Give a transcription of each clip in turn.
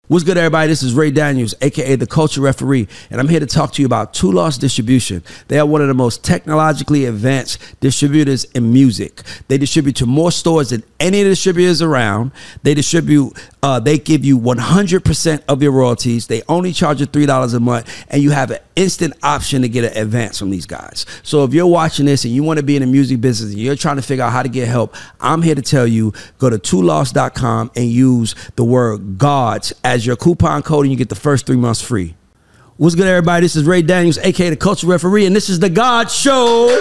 What's good, everybody? This is Ray Daniels, a.k.a. The Culture Referee, and I'm here to talk to you about Two Loss Distribution. They are one of the most technologically advanced distributors in music. They distribute to more stores than any of the distributors around. They distribute, they give you 100% of your royalties. They only charge you $3 a month, and you have an instant option to get an advance from these guys. So if you're watching this and you want to be in the music business and you're trying to figure out how to get help, I'm here to tell you, go to twoloss.com and use the word GODS as your coupon code, and you get the first 3 months free. What's good, everybody? This is Ray Daniels, aka The Culture Referee, and this is the God Show.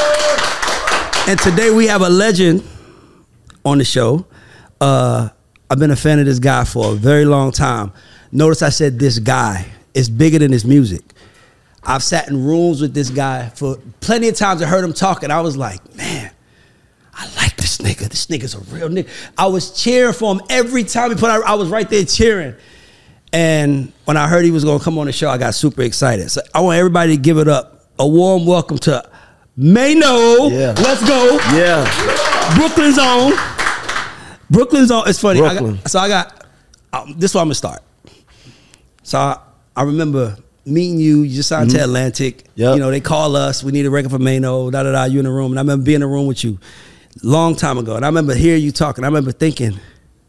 And today we have a legend on the show. I've been a fan of this guy for a very long time. Notice I said this guy. It's bigger than his music. I've sat in rooms with this guy for plenty of times. I heard him talk, and I was like, man, I like this nigga. This nigga's a real nigga. I was cheering for him every time he put out. I was right there cheering. And when I heard he was going to come on the show, I got super excited. So I want everybody to give it up. A warm welcome to Maino. Yeah. Let's go. Yeah. Brooklyn's own. Brooklyn's own. It's funny. Brooklyn. I got this is where I'm going to start. So I remember meeting you. You just signed to Atlantic. Yep. You know, they call us. We need a record for Maino. Da-da-da. You in the room. And I remember being in the room with you long time ago. And I remember hearing you talking. I remember thinking,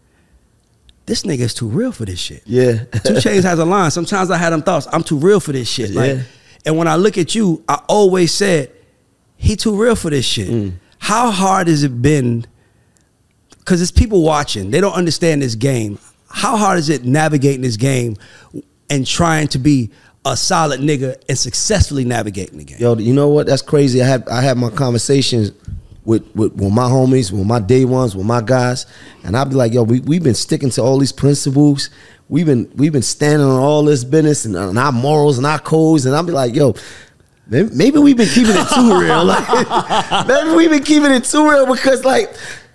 this nigga is too real for this shit. Yeah. 2 Chainz has a line. Sometimes I had them thoughts, I'm too real for this shit. Like, Yeah. and when I look at you, I always said, he too real for this shit. How hard has it been? Because it's people watching. They don't understand this game. How hard is it navigating this game and trying to be a solid nigga and successfully navigating the game? Yo, you know what? That's crazy. I had my conversations with my homies, with my day ones, with my guys, and I'd be like, yo, we've been sticking to all these principles. We've been standing on all this business and on our morals and our codes, and I'd be like, yo, maybe we've been keeping it too real. Like, maybe we've been keeping it too real because, like,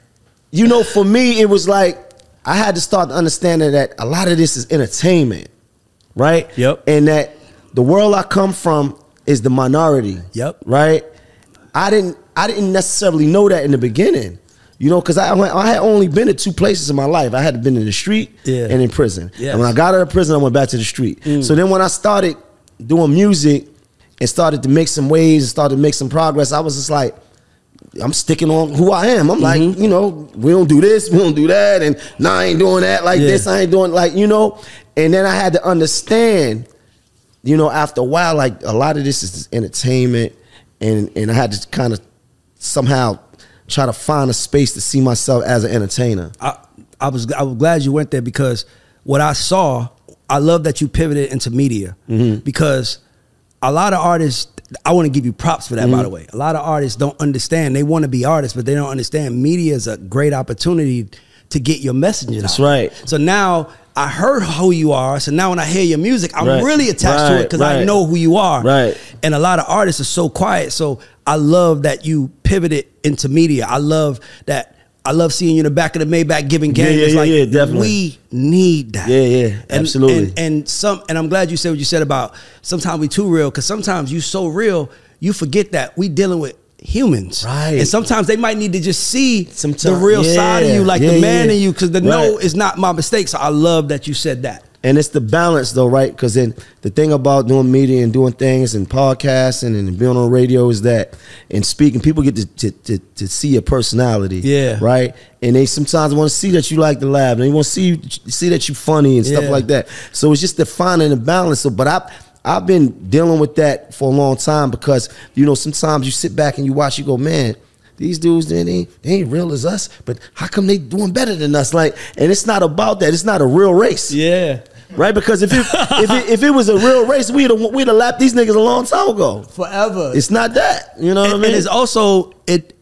you know, for me, it was like I had to start understanding that a lot of this is entertainment, right? Yep. And that the world I come from is the minority. Yep. Right? I didn't necessarily know that in the beginning, you know, because I had only been to 2 places in my life. I had been in the street and in prison. Yes. And when I got out of prison, I went back to the street. So then when I started doing music and started to make some waves and started to make some progress, I was just like, I'm sticking on who I am. I'm like, you know, we don't do this, we don't do that, and nah, I ain't doing that like this, I ain't doing like, you know. And then I had to understand, you know, after a while, like a lot of this is entertainment, and I had to kind of somehow try to find a space to see myself as an entertainer. I was glad you went there because what I saw, I love that you pivoted into media because a lot of artists, I want to give you props for that, by the way. A lot of artists don't understand. They want to be artists, but they don't understand media is a great opportunity to get your messaging out. That's right. So now I heard who you are. So now when I hear your music, I'm really attached to it because I know who you are. Right. And a lot of artists are so quiet. So I love that you pivoted into media. I love seeing you in the back of the Maybach giving game. Yeah, definitely. We need that. Yeah, absolutely. And I'm glad you said what you said about sometimes we too real, because sometimes you so real, you forget that we dealing with humans. Right. And sometimes they might need to just see the real side of you, like the man in you, because the no is not my mistake. So I love that you said that. And it's the balance though, right? Because then the thing about doing media and doing things and podcasting and being on radio is that in speaking, people get to see your personality. Yeah. Right? And they sometimes want to see that you like to laugh, and they want to see that you're funny and stuff like that. So it's just the finding the balance. So, but I've been dealing with that for a long time because, you know, sometimes you sit back and you watch, you go, man, these dudes, they ain't real as us, but how come they doing better than us? Like, and it's not about that. It's not a real race. Yeah. Right? Because if it was a real race, we'd have lapped these niggas a long time ago. Forever. It's not that. You know what I mean? And it's also,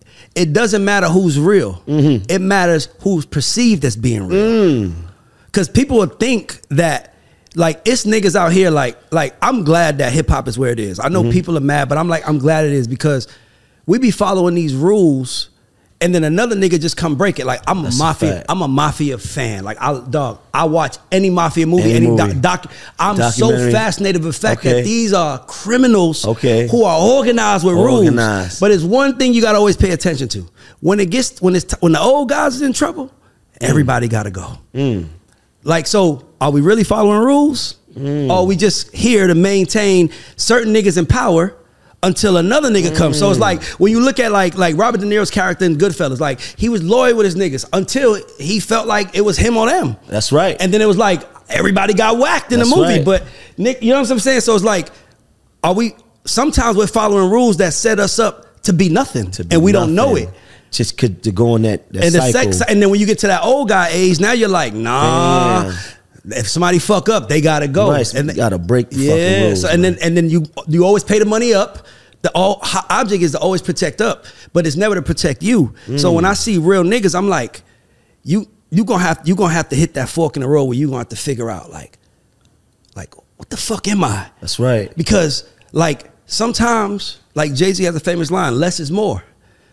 it doesn't matter who's real. It matters who's perceived as being real. Because people would think that, like, it's niggas out here, like I'm glad that hip hop is where it is. I know people are mad, but I'm glad it is, because we be following these rules, and then another nigga just come break it. Like, I'm a mafia fan. Like, I watch any mafia movie, any doc. I'm so fascinated with the fact that these are criminals who are organized with rules. But it's one thing you gotta always pay attention to. When the old guys is in trouble, everybody gotta go. Like, so are we really following rules? Or are we just here to maintain certain niggas in power until another nigga comes? So it's like, when you look at like Robert De Niro's character in Goodfellas, like he was loyal with his niggas until he felt like it was him or them. That's right. And then it was like, everybody got whacked in the movie. Right. But Nick, you know what I'm saying? So it's like, sometimes we're following rules that set us up to be nothing, and we don't know it. Just to go on that and cycle. And then when you get to that old guy age, now you're like, nah. Damn. If somebody fuck up, they gotta go. Right, and they gotta break the fucking rules. So, and then you always pay the money up. The object is to always protect up, but it's never to protect you. So when I see real niggas, I'm like, you gonna have to hit that fork in the road where you gonna have to figure out like what the fuck am I? That's right. Because like sometimes, like Jay-Z has a famous line, less is more.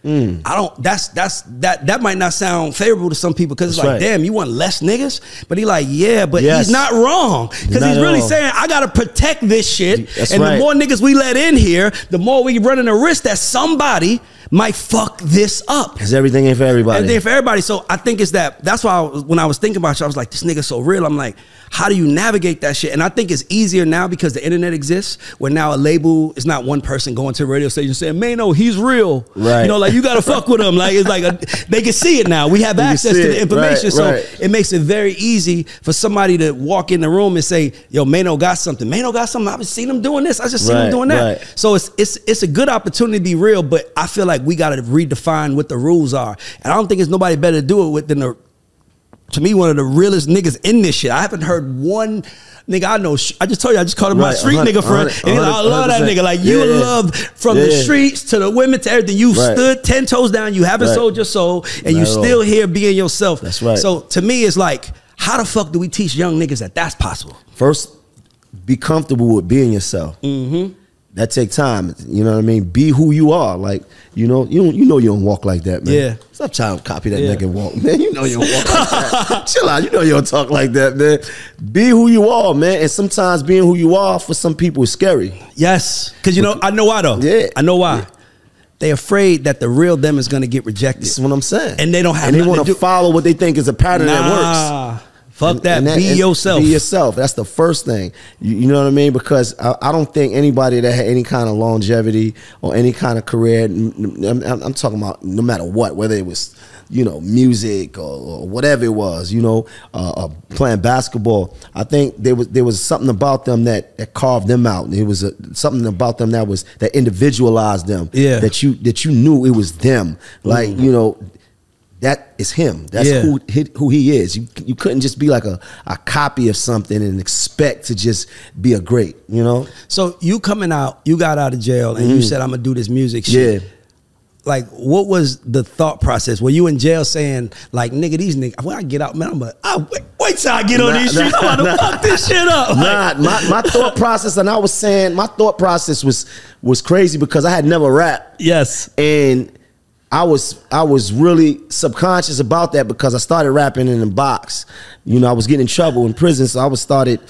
That might not sound favorable to some people, because it's like, damn, you want less niggas? But he like, yeah, but he's not wrong, because he's really saying, I gotta protect this shit. And the more niggas we let in here, the more we running a risk that somebody might fuck this up. Because everything ain't for everybody. Everything ain't for everybody. So I think it's that's why when I was thinking about you, I was like, this nigga so real. I'm like, how do you navigate that shit? And I think it's easier now because the internet exists, where now a label is not one person going to a radio station saying, Mano, he's real. Right. You know, like, you gotta fuck with him. Like, it's like they can see it now. We have access to the information. So it makes it very easy for somebody to walk in the room and say, yo, Mano got something. Mano got something. I've seen him doing this. I just seen him doing that. So it's a good opportunity to be real, but I feel like we gotta redefine what the rules are. And I don't think there's nobody better to do it than to me, one of the realest niggas in this shit. I haven't heard one nigga I know. I just told you, I just called him my street nigga friend. And he's like, I love that nigga. Like, you love from the streets to the women to everything. You stood 10 toes down. You haven't sold your soul, and you still here being yourself. That's right. So to me, it's like, how the fuck do we teach young niggas that that's possible? First, be comfortable with being yourself. That take time. You know what I mean? Be who you are. Like, you know you don't walk like that, man. Yeah. Stop trying to copy that nigga walk, man. You know you don't walk like that. Chill out. You know you don't talk like that, man. Be who you are, man. And sometimes being who you are for some people is scary. Yes. Because I know why though. Yeah. I know why. They afraid that the real them is gonna get rejected. That's what I'm saying. And they don't have. And they want to follow what they think is a pattern that works. Fuck that. Be yourself. Be yourself. That's the first thing. You know what I mean? Because I don't think anybody that had any kind of longevity or any kind of career, I'm talking about no matter what, whether it was, music or whatever it was, playing basketball. I think there was something about them that carved them out. It was something about them that individualized them. Yeah. That you knew it was them. Like, that is him. That's who he is. You couldn't just be like a copy of something and expect to just be a great, So you coming out, you got out of jail and you said, I'm gonna do this music shit. Yeah. Like, what was the thought process? Were you in jail saying, like, nigga, these niggas, when I get out, man, wait till I get on these streets, I'm about to fuck this shit up. My thought process, and I was saying, my thought process was crazy because I had never rapped. Yes. And I was really subconscious about that because I started rapping in the box. I was getting in trouble in prison, so I started,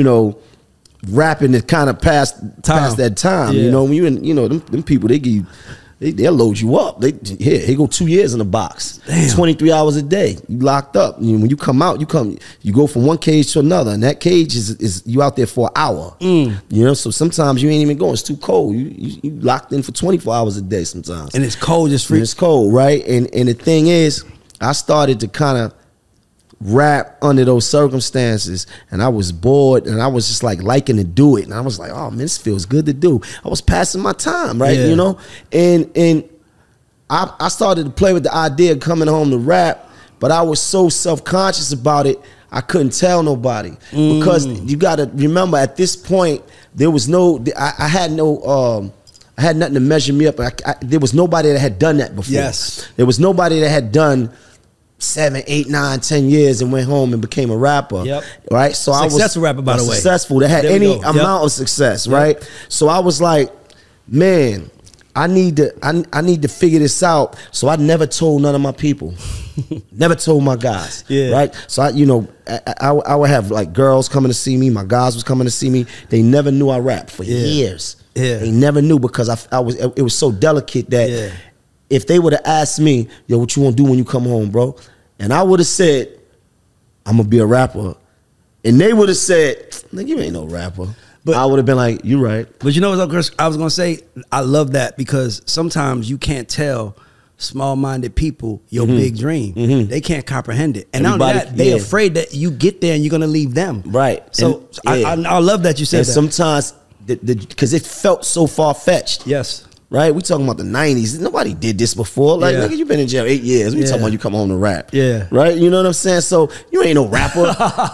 rapping it kind of past that time. Yeah. When you in, them people, they give you, they'll load you up. Here go 2 years in the box. Damn. 23 hours a day. You locked up. When you come out, you go from one cage to another, and that cage is you out there for an hour. So sometimes you ain't even going. It's too cold. You locked in for 24 hours a day sometimes. And it's cold, just free. It's cold, right? And the thing is, I started to kind of rap under those circumstances, and I was bored, and I was just like liking to do it, and I was like, oh man, this feels good to do. I was passing my time, right? And I started to play with the idea of coming home to rap, but I was so self-conscious about it, I couldn't tell nobody. Because you gotta remember, at this point, there was I had nothing to measure me up. There was nobody that had done that before. Yes. There was nobody that had done 7, 8, 9, 10 years and went home and became a rapper. Yep. Right? So successful rapper, by the way. Successful. That had any amount of success, right? So I was like, man, I need to figure this out. So I never told none of my people. Never told my guys. Yeah. Right? So I would have like girls coming to see me, my guys was coming to see me. They never knew I rapped for years. Yeah. They never knew because it was so delicate that if they would have asked me, yo, what you want to do when you come home, bro? And I would have said, I'm going to be a rapper. and they would have said, "Nigga, you ain't no rapper." But I would have been like, "You right." But you know what I was gonna say? I love that because sometimes you can't tell small-minded people your big dream. They can't comprehend it, and not only that, they're afraid that you get there and you're gonna leave them. Right. So I love that you said that. Sometimes because it felt so far-fetched. Yes. Right, we talking about the 90s. Nobody did this before. Like, nigga, you been in jail 8 years. We talking about you come home to rap. Yeah. Right? You know what I'm saying? So you ain't no rapper.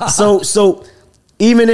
so even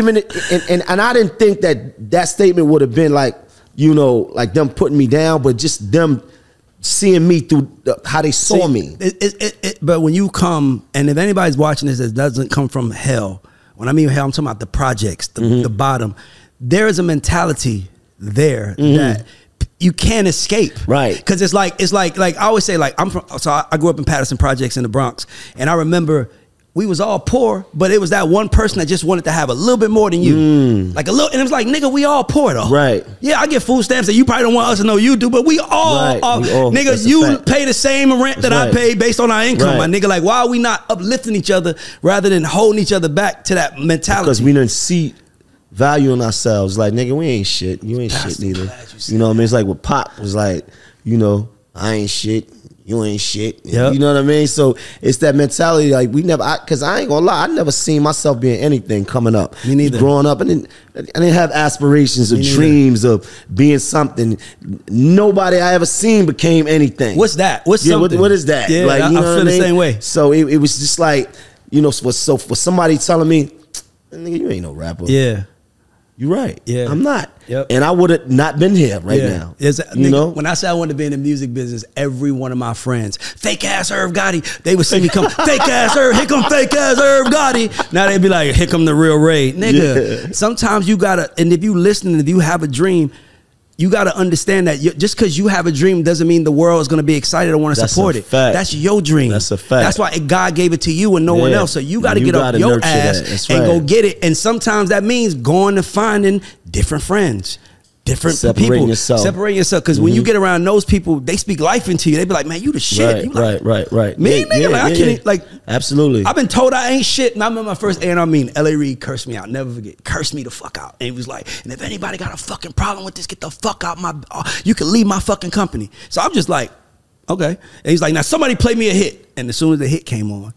and I didn't think that statement would have been like, you know, like them putting me down, but just them seeing me through how they saw me. But when you come, and if anybody's watching this that doesn't come from hell, when I mean hell, I'm talking about the projects, the bottom. There is a mentality there that you can't escape, right? Because it's like I always say, like I grew up in Patterson Projects in the Bronx, and I remember we was all poor, but it was that one person that just wanted to have a little bit more than you, like a little, and it was like, nigga, we all poor though, right? Yeah, I get food stamps that you probably don't want us to know you do, but we all, nigga, you pay the same rent that I pay based on our income, my nigga. Like, why are we not uplifting each other rather than holding each other back to that mentality? Because we didn't see value in ourselves. Like, nigga, we ain't shit. You ain't shit neither. You know what I mean? It's like what Pop was like, you know, I ain't shit. You ain't shit. Yep. You know what I mean? So it's that mentality. Like, we never, because I ain't gonna lie, I never seen myself being anything coming up. Me neither. Growing up, I didn't have aspirations or dreams of being something. Nobody I ever seen became anything. What's that? What's something? What is that? Yeah, like, you know I feel the same way. So it was just like, you know, for somebody telling me, nigga, you ain't no rapper. Yeah. You're right. Yeah. I'm not. Yep. And I would have not been here now. You know? When I said I wanted to be in the music business, every one of my friends, fake ass Irv Gotti, they would see me come, fake ass Irv, here come fake ass Irv Gotti. Now they'd be like, here come the real Ray. Nigga, sometimes you gotta, and if you listen, if you have a dream, you got to understand that just because you have a dream doesn't mean the world is going to be excited or want to support it. Fact. That's your dream. That's a fact. That's why God gave it to you and no one else. So you got to get up your ass and go get it. And sometimes that means going to finding different friends, different people. Separating yourself. Because when you get around those people, they speak life into you. They be like, man, you the shit. Right. Me, nigga, like, I can't, like, absolutely. I've been told I ain't shit. And I remember my first A&R meeting, L.A. Reid cursed me out. Never forget. Cursed me the fuck out. And he was like, and if anybody got a fucking problem with this, get the fuck out you can leave my fucking company. So I'm just like, okay. And he's like, now somebody play me a hit. And as soon as the hit came on,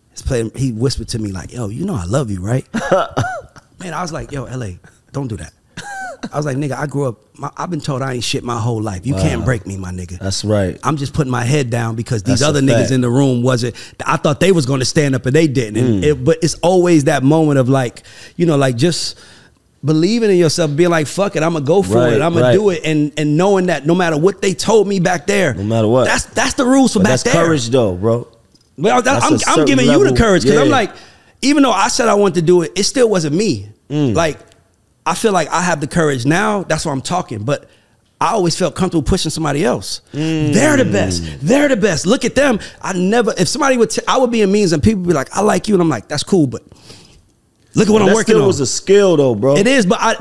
he whispered to me like, yo, you know I love you, right? Man, I was like, yo, L.A., don't do that. I was like, nigga, I grew up, I've been told I ain't shit my whole life. You can't break me, my nigga. That's right. I'm just putting my head down because these other niggas in the room I thought they was going to stand up and they didn't. But it's always that moment of like, you know, like just believing in yourself, being like, fuck it, I'm going to go for it. I'm going to do it. And knowing that no matter what they told me back there. No matter what. That's the rules for back there. That's courage though, bro. Well, I'm giving you the courage because I'm like, even though I said I wanted to do it, it still wasn't me. Like, I feel like I have the courage now. That's why I'm talking. But I always felt comfortable pushing somebody else. They're the best. They're the best. Look at them. If somebody I would be in meetings and people would be like, I like you. And I'm like, that's cool. But look at what I'm working on. That still was a skill though, bro. It is. But I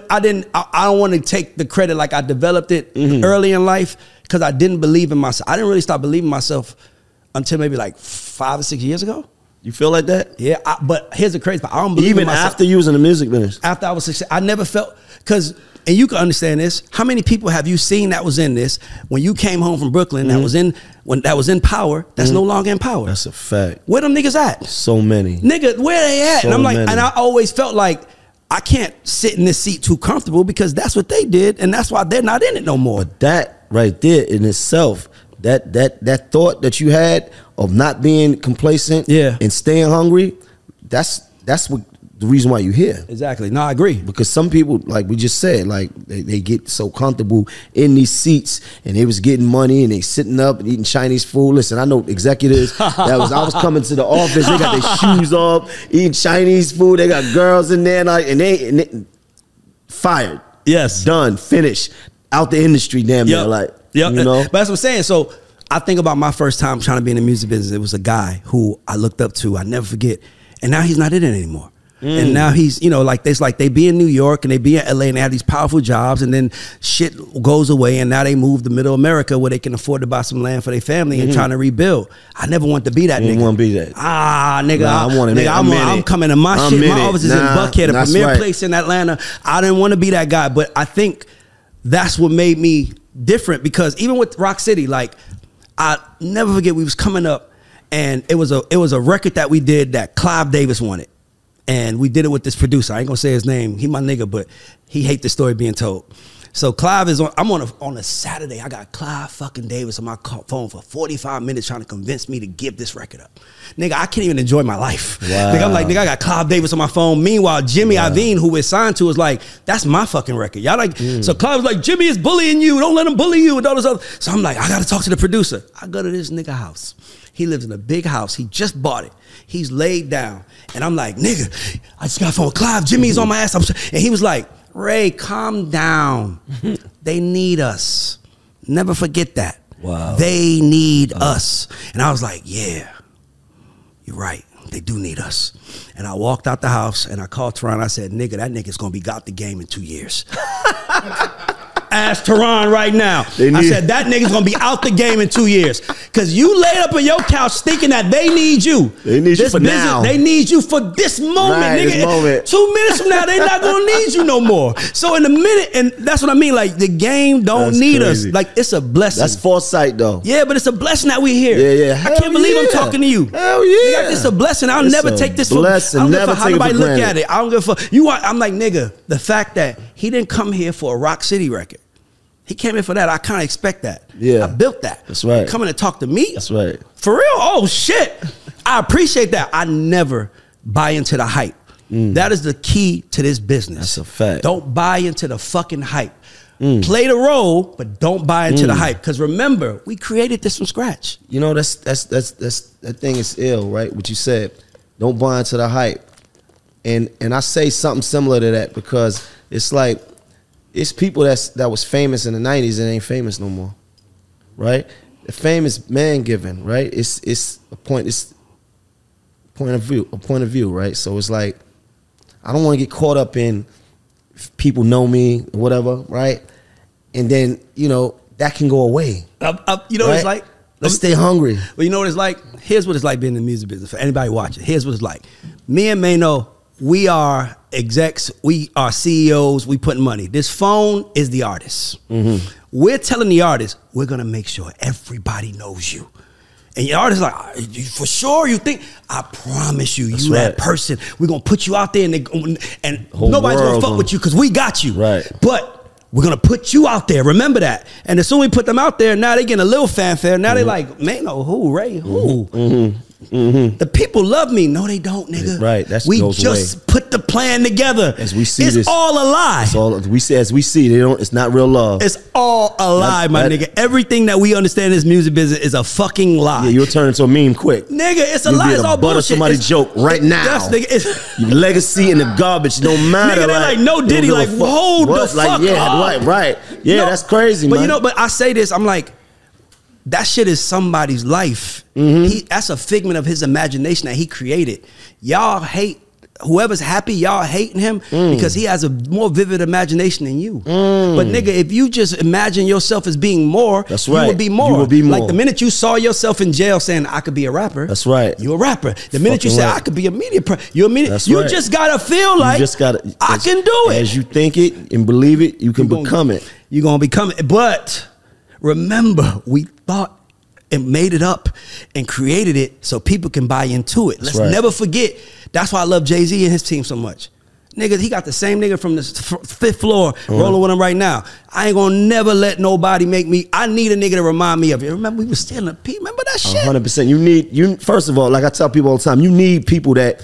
don't want to take the credit like I developed it early in life because I didn't believe in myself. I didn't really start believing in myself until maybe like 5 or 6 years ago. You feel like that? Yeah, but here's the crazy part. I don't believe even in myself. After you was in the music business. After I was 16, I never felt, because, and you can understand this, how many people have you seen that was in this when you came home from Brooklyn that was in power, that's no longer in power? That's a fact. Where them niggas at? So many. Nigga, where they at? So and I'm like, many. and I always felt like I can't sit in this seat too comfortable because that's what they did and that's why they're not in it no more. But that right there in itself, that thought that you had of not being complacent and staying hungry, that's what the reason why you're here. Exactly. No, I agree. Because some people, like we just said, like they get so comfortable in these seats and they was getting money and they sitting up and eating Chinese food. Listen, I know executives I was coming to the office, they got their shoes off, eating Chinese food, they got girls in there and they fired. Yes. Done, finished, out the industry, damn near, like. Yeah, you know? But that's what I'm saying. So I think about my first time trying to be in the music business. It was a guy who I looked up to. I never forget. And now he's not in it anymore. And now he's, you know, like they be in New York and they be in LA and they have these powerful jobs, and then shit goes away and now they move to middle America where they can afford to buy some land for their family and trying to rebuild. I never want to be that nigga. Want to be that. Nigga. I'm coming to my shit. My office is in Buckhead, a premier place in Atlanta. I didn't want to be that guy, but I think that's what made me different, because even with Rock City, like, I never forget, we was coming up and it was a record that we did that Clive Davis wanted. And we did it with this producer. I ain't gonna say his name. He my nigga, but he hate the story being told. So Clive is on, I'm on a Saturday. I got Clive fucking Davis on my phone for 45 minutes trying to convince me to give this record up. Nigga, I can't even enjoy my life. Wow. Nigga, I'm like, nigga, I got Clive Davis on my phone. Meanwhile, Jimmy Iovine, who we're signed to, is like, that's my fucking record. Y'all like, so Clive was like, Jimmy is bullying you. Don't let him bully you and all this other. So I'm like, I gotta talk to the producer. I go to this nigga house. He lives in a big house. He just bought it. He's laid down. And I'm like, nigga, I just got a phone with Clive. Jimmy's on my ass. And he was like, Ray, calm down. They need us. Never forget that. Wow. They need us. And I was like, yeah, you're right. They do need us. And I walked out the house and I called Teron. I said, nigga, that nigga's going to be out the game in 2 years. Ask Teron right now. I said, that nigga's gonna be out the game in 2 years. Cause you laid up on your couch thinking that they need you. They need you for now. They need you for this moment, right, nigga. This moment. 2 minutes from now, they're not gonna need you no more. So in a minute, and that's what I mean, like the game don't need us. Like it's a blessing. That's foresight though. Yeah, but it's a blessing that we're here. Yeah. I can't believe I'm talking to you. Hell yeah. It's a blessing. I'll never take this for blessing. I don't give a fuck how nobody look at it. I don't give a fuck. I'm like, nigga, the fact that he didn't come here for a Rock City record. He came in for that. I kind of expect that. Yeah. I built that. That's right. Coming to talk to me. That's right. For real? Oh, shit. I appreciate that. I never buy into the hype. That is the key to this business. That's a fact. Don't buy into the fucking hype. Play the role, but don't buy into the hype. Because remember, we created this from scratch. You know, that's that thing is ill, right? What you said. Don't buy into the hype. And I say something similar to that because it's like, it's people that was famous in the 90s and ain't famous no more, right? The fame is man given, right? It's a point of view, right? So it's like I don't want to get caught up in people know me, whatever, right? And then that can go away. You know right? what it's like? Let's stay hungry. Well, you know what it's like? Here's what it's like being in the music business. For anybody watching, here's what it's like. Me and Mano, we are execs, we are CEOs, we put money. This phone is the artist. We're telling the artist, we're gonna make sure everybody knows you. And your artist like, for sure you think, I promise you, that's you right. That person, we're gonna put you out there and nobody's gonna fuck with you because we got you. Right. But we're gonna put you out there, remember that. And as soon as we put them out there, now they getting a little fanfare. Now they like, man, who, Ray, who? The people love me. No, they don't, nigga. Right. That's we just put the plan together. As we see, it's all a lie. It's all we see. As we see, it's not real love. It's all a lie, my nigga. Everything that we understand in this music business is a fucking lie. Yeah, you'll turn into a meme quick, nigga. It's a lie. It's all bullshit. Somebody's joke right now. Yes, nigga. Your legacy in the garbage don't matter. Nigga, they like no Diddy. Like hold the fuck up. Right. Yeah, that's crazy, man. But but I say this. I'm like, that shit is somebody's life. That's a figment of his imagination that he created. Y'all hate, whoever's happy, y'all hating him because he has a more vivid imagination than you. But nigga, if you just imagine yourself as being more, that's right. You would be more. You will be more. Like the minute you saw yourself in jail saying, I could be a rapper. That's right. You a rapper. The minute you say, I could be a media you're a media. That's you right. just gotta feel like, I can do it. As you think it and believe it, you can become it. You're gonna become it. But remember, we thought and made it up and created it so people can buy into it. Let's never forget. That's why I love Jay-Z and his team so much. Nigga, he got the same nigga from the 5th floor rolling with him right now. I ain't gonna never let nobody make me. I need a nigga to remind me of it. Remember, we was stealing a P. Remember that shit? 100%. You first of all, like I tell people all the time, you need people that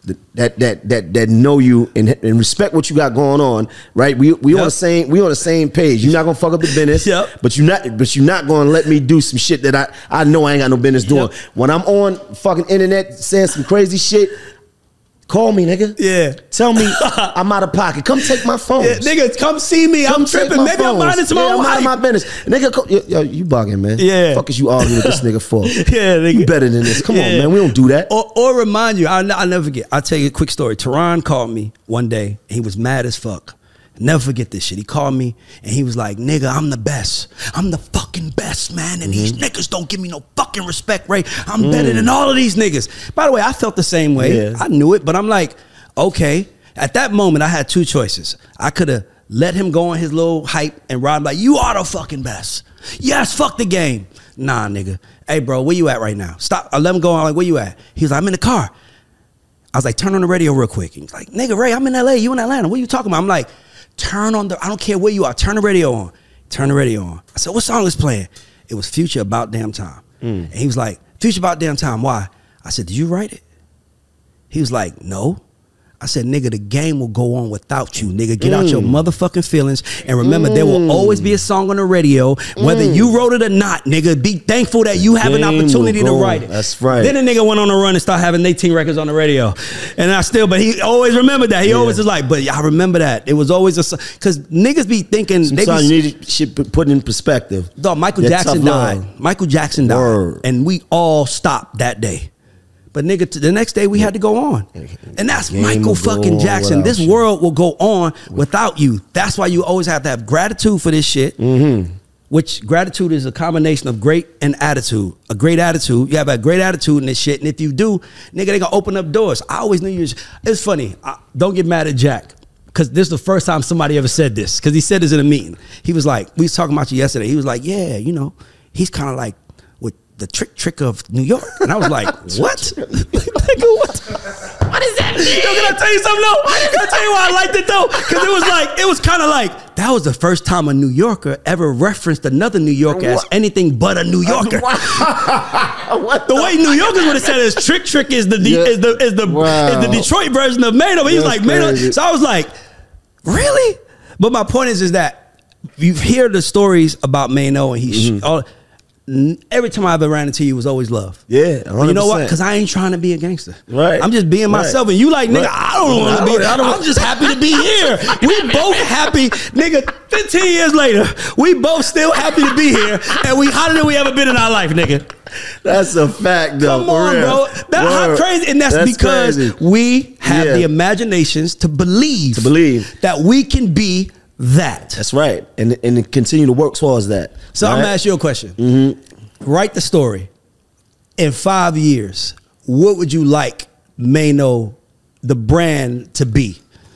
know you and respect what you got going on, right? We on the same page. You're not gonna fuck up the business, but you're not gonna let me do some shit that I know I ain't got no business doing. When I'm on fucking internet saying some crazy shit, Call me, nigga. Yeah. Tell me I'm out of pocket. Come take my phone. Yeah, nigga, come see me. I'm tripping. Maybe I'm minding to my own I'm out of my business. Nigga, yo, you bugging, man. Yeah. Fuck is you arguing with this nigga for? Yeah, nigga. You better than this. Come on, man. We don't do that. Or remind you, I'll never forget. I'll tell you a quick story. Teron called me one day. And he was mad as fuck. Never forget this shit. He called me and he was like, nigga, I'm the best. I'm the fucking best, man. And these niggas don't give me no fucking respect, right? I'm better than all of these niggas. By the way, I felt the same way. Yeah. I knew it, but I'm like, okay. At that moment, I had two choices. I could have let him go on his little hype and ride like, you are the fucking best. Yes, fuck the game. Nah, nigga. Hey, bro, where you at right now? Stop. I let him go. I'm like, where you at? He was like, I'm in the car. I was like, turn on the radio real quick. He's like, nigga, Ray, I'm in LA. You in Atlanta. What are you talking about? I'm like, turn on I don't care where you are. Turn the radio on. Turn the radio on. I said, what song is playing? It was Future, About Damn Time. And he was like, Future, About Damn Time. Why? I said, did you write it? He was like, no. I said, nigga, the game will go on without you. Nigga, get out your motherfucking feelings. And remember, there will always be a song on the radio, whether you wrote it or not, nigga. Be thankful that you have an opportunity to write it. That's right. Then the nigga went on a run and started having 18 records on the radio. And but he always remembered that. He always was like, but I remember that. It was always because niggas be thinking. Sometimes you need shit put in perspective. Dog, Michael Jackson died. Michael Jackson died. Word. And we all stopped that day. But nigga, the next day we had to go on. And that's Michael fucking Jackson. This world will go on without you. That's why you always have to have gratitude for this shit. Which gratitude is a combination of great and attitude. A great attitude. You have a great attitude in this shit. And if you do, nigga, they gonna open up doors. I always knew you was, it's funny. Don't get mad at Jack. Because this is the first time somebody ever said this. Because he said this in a meeting. He was like, we was talking about you yesterday. He was like, yeah, you know, he's kind of like the trick of New York. And I was like, what? Nigga, what? What is that? Yo, can I tell you something though? Can I tell you why I liked it though? Because it was kind of like, that was the first time a New Yorker ever referenced another New Yorker as anything but a New Yorker. The way New Yorkers would have said is Trick is the Detroit version of Mano. He was like, Mano. So I was like, really? But my point is that you hear the stories about Mano and he's every time I ever ran into you was always love. Yeah, 100%. You know what? Because I ain't trying to be a gangster. Right. I'm just being myself. And you like, nigga, I don't want to be. I'm just happy to be here. We both happy. Nigga, 15 years later, we both still happy to be here. And we hotter than we ever been in our life, nigga. That's a fact, though. Come on, bro. That's how crazy. And that's because crazy. We have the imaginations to believe that we can be that. That's right. And continue to work towards that. So I'm going to ask you a question. Write the story. In 5 years, what would you like Mano, the brand, to be?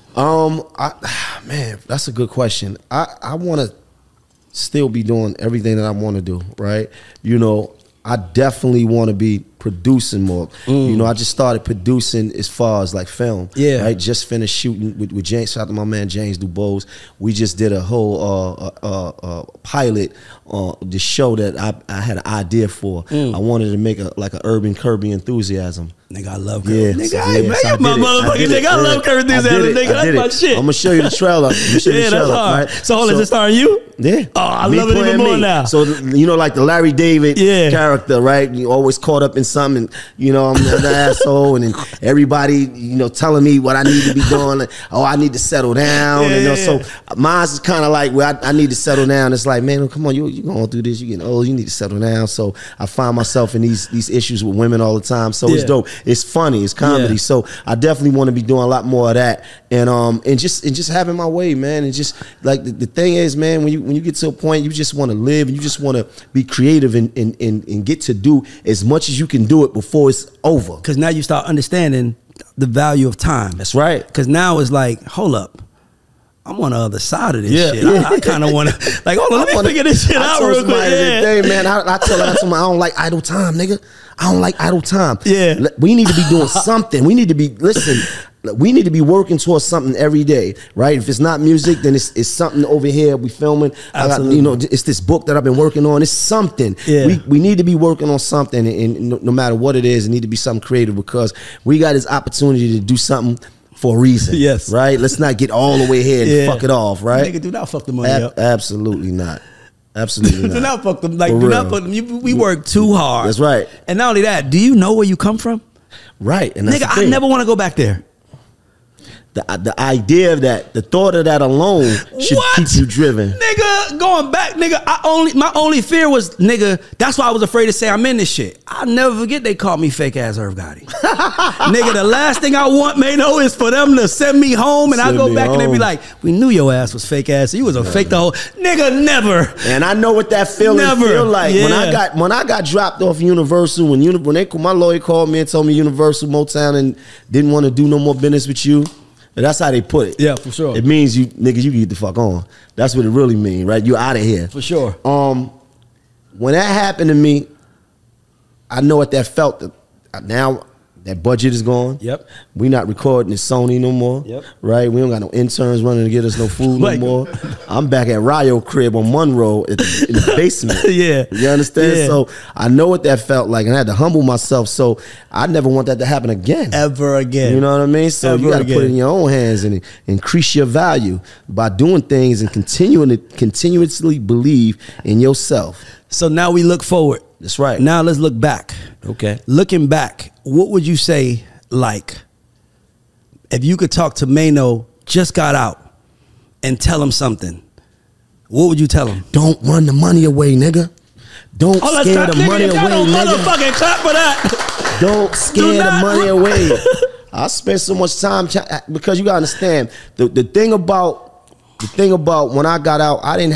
Man, that's a good question. I want to still be doing everything that I want to do, right? You know, I definitely want to be producing more. You know, I just started producing as far as like film. Yeah. Right. Just finished shooting with James. Shout out to my man James Dubose. We just did a whole pilot the show that I had an idea for. I wanted to make an urban Curb Your Enthusiasm. Nigga, I love Curb. Nigga, my motherfucking nigga. I love Curb Your Enthusiasm. Nigga, that's my shit. I'm gonna show you the trailer. That's hard. Right? So hold on, is it starring you? Yeah. Oh, I love it even more now. So you know, like the Larry David character, right? You always caught up in something. You know, I'm an asshole, and then everybody, you know, telling me what I need to be doing. Like, oh, I need to settle down. And, you know, so mine's is kind of like where I need to settle down. It's like, man, come on, you going through this. You getting old. You need to settle down. So I find myself in these issues with women all the time. So it's dope. It's funny. It's comedy. So I definitely want to be doing a lot more of that. And just having my way, man. And just like the thing is, man, when you get to a point, you just want to live and you just want to be creative and get to do as much as you can do it before it's over. Because now you start understanding the value of time. That's right. Because now it's like, hold up, I'm on the other side of this shit. I kind of want to, like, hold on, let me figure this shit out real quick. Day, man, I tell somebody, I don't like idle time, nigga. I don't like idle time. Yeah. We need to be doing something. We need to be, we need to be working towards something every day, right? If it's not music, then it's something over here we filming. You know, it's this book that I've been working on. It's something. Yeah. We need to be working on something, and no matter what it is, it need to be something creative because we got this opportunity to do something for a reason. Yes. Right? Let's not get all the way here and fuck it off, right? Nigga, do not fuck the money up. Absolutely not. Absolutely not. Do not fuck them. Like, do not put them. We work too hard. That's right. And not only that, do you know where you come from? Right. And nigga, I never want to go back there. the idea of that, the thought of that alone should keep you driven. Nigga, going back, nigga, my only fear was, nigga, that's why I was afraid to say I'm in this shit. I'll never forget they called me fake ass Irv Gotti. Nigga, the last thing I want, Mano, is for them to send me home and I go back and they be like, we knew your ass was fake ass. You was a fake the whole nigga, never. And I know what that feeling feel like. Yeah. When I got dropped off Universal, when my lawyer called me and told me Universal Motown and didn't want to do no more business with you. That's how they put it. Yeah, for sure. It means you niggas, you can get the fuck on. That's what it really means, right? You out of here. For sure. When that happened to me, I know what that felt. Now that budget is gone. Yep. We not recording at Sony no more. Yep. Right? We don't got no interns running to get us no food no more. I'm back at Rio crib on Monroe in the basement. Yeah. You understand? Yeah. So I know what that felt like, and I had to humble myself. So I never want that to happen again. Ever again. You know what I mean? So you got to put it in your own hands and increase your value by doing things and continuously believe in yourself. So now we look forward. That's right. Now let's look back. Okay. Looking back, what would you say, like, if you could talk to Mano, just got out, and tell him something, what would you tell him? Don't run the money away, nigga. Don't scare the money away, nigga. Motherfucking clap for that. Don't scare the money away. I spent so much time because you gotta understand the thing about when I got out, I didn't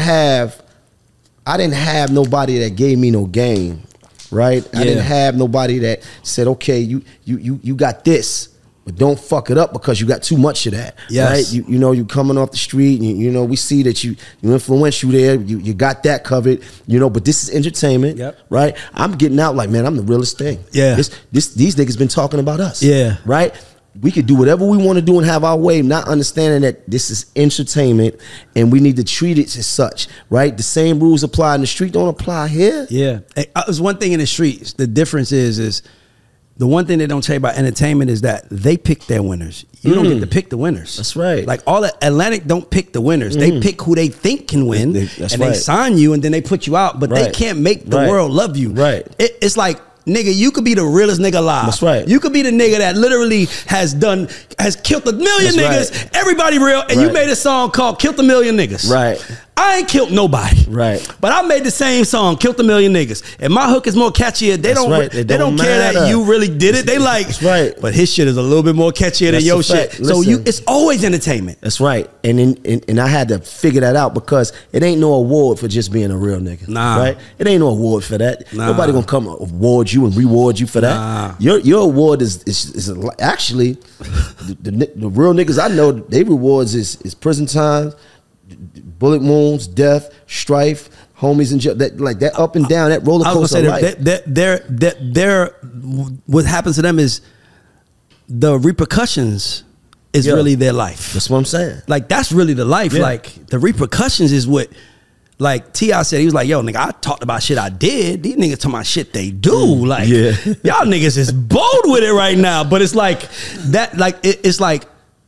have nobody that gave me no game, right? I didn't have nobody that said, okay, you got this, but don't fuck it up because you got too much of that, right? You know, you coming off the street, and you know, we see that you influential there, you got that covered, you know, but this is entertainment, right? I'm getting out like, man, I'm the realest thing. Yeah. These niggas been talking about us. Yeah. Right? We could do whatever we want to do and have our way, not understanding that this is entertainment and we need to treat it as such, right? The same rules apply in the street don't apply here. Yeah. There's one thing in the streets. The difference is the one thing they don't tell you about entertainment is that they pick their winners. You don't get to pick the winners. That's right. Like all the Atlantic don't pick the winners. They pick who they think can win, they sign you and then they put you out, but they can't make the world love you. Right. It's like, nigga, you could be the realest nigga alive. That's right. You could be the nigga that literally has killed 1 million niggas. Right. Everybody real, and you made a song called "Killed 1 Million Niggas." Right. I ain't killed nobody. Right. But I made the same song, "Killed 1 Million Niggas," and my hook is more catchier. They don't care that you really did it. They like, that's right. But his shit is a little bit more catchier than your shit. So it's always entertainment. That's right. And I had to figure that out because it ain't no award for just being a real nigga. Nah. Right? It ain't no award for that. Nah. Nobody gonna come award you and reward you for that. Nah. Your award is actually the real niggas I know, they rewards is prison time, bullet wounds, death, strife, homies in jail. That up and down, that roller coaster of life. They're what happens to them is the repercussions is really their life. That's what I'm saying. Like that's really the life. Yeah. Like the repercussions is what. Like T.I. said, he was like, yo, nigga, I talked about shit I did. These niggas talking about shit they do. Like, y'all niggas is bold with it right now. But it's like, it's like,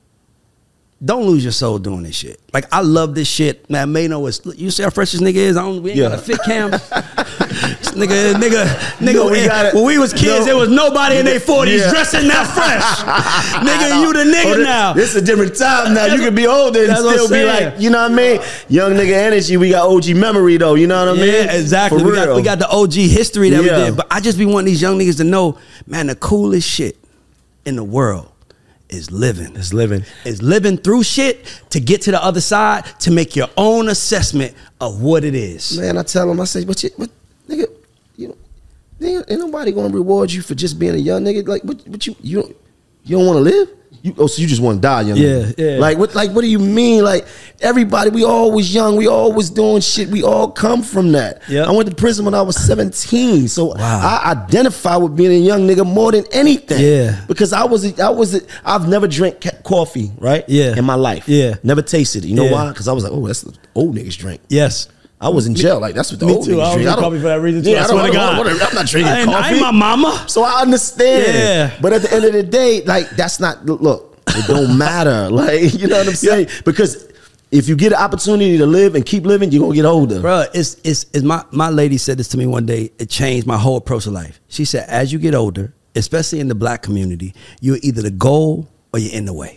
don't lose your soul doing this shit. Like, I love this shit. Man, Mano is, you see how fresh this nigga is? We ain't got a fit cam. nigga, when we was kids, there was nobody in their 40s dressing that fresh. Nigga, you the nigga now. This is a different time now. You can be older and still be like, you know what I mean? Young nigga energy. We got OG memory though. You know what I mean? Yeah, exactly. We got the OG history that we did. But I just be wanting these young niggas to know, man, the coolest shit in the world is living. It's living. It's living through shit to get to the other side to make your own assessment of what it is. Man, I tell them, I say, but nigga, ain't nobody gonna reward you for just being a young nigga. Like, what you don't want to live? So you just want to die, young nigga? Yeah. Like, what do you mean? Like, everybody, we always young, we always doing shit. We all come from that. Yep. I went to prison when I was 17, so I identify with being a young nigga more than anything. Yeah. Because I've never drank coffee, right? Yeah. In my life. Yeah. Never tasted it. You know why? Because I was like, oh, that's the old niggas drink. Yes. I was in jail. Like, that's what the old niggas drink. I was coffee for that reason too. I swear to God. I'm not drinking coffee. I ain't my mama. So I understand. Yeah. But at the end of the day, like, that's not, look, it don't matter. Like, you know what I'm saying? Because if you get an opportunity to live and keep living, you're going to get older. Bro, my lady said this to me one day. It changed my whole approach to life. She said, as you get older, especially in the black community, you're either the goal or you're in the way.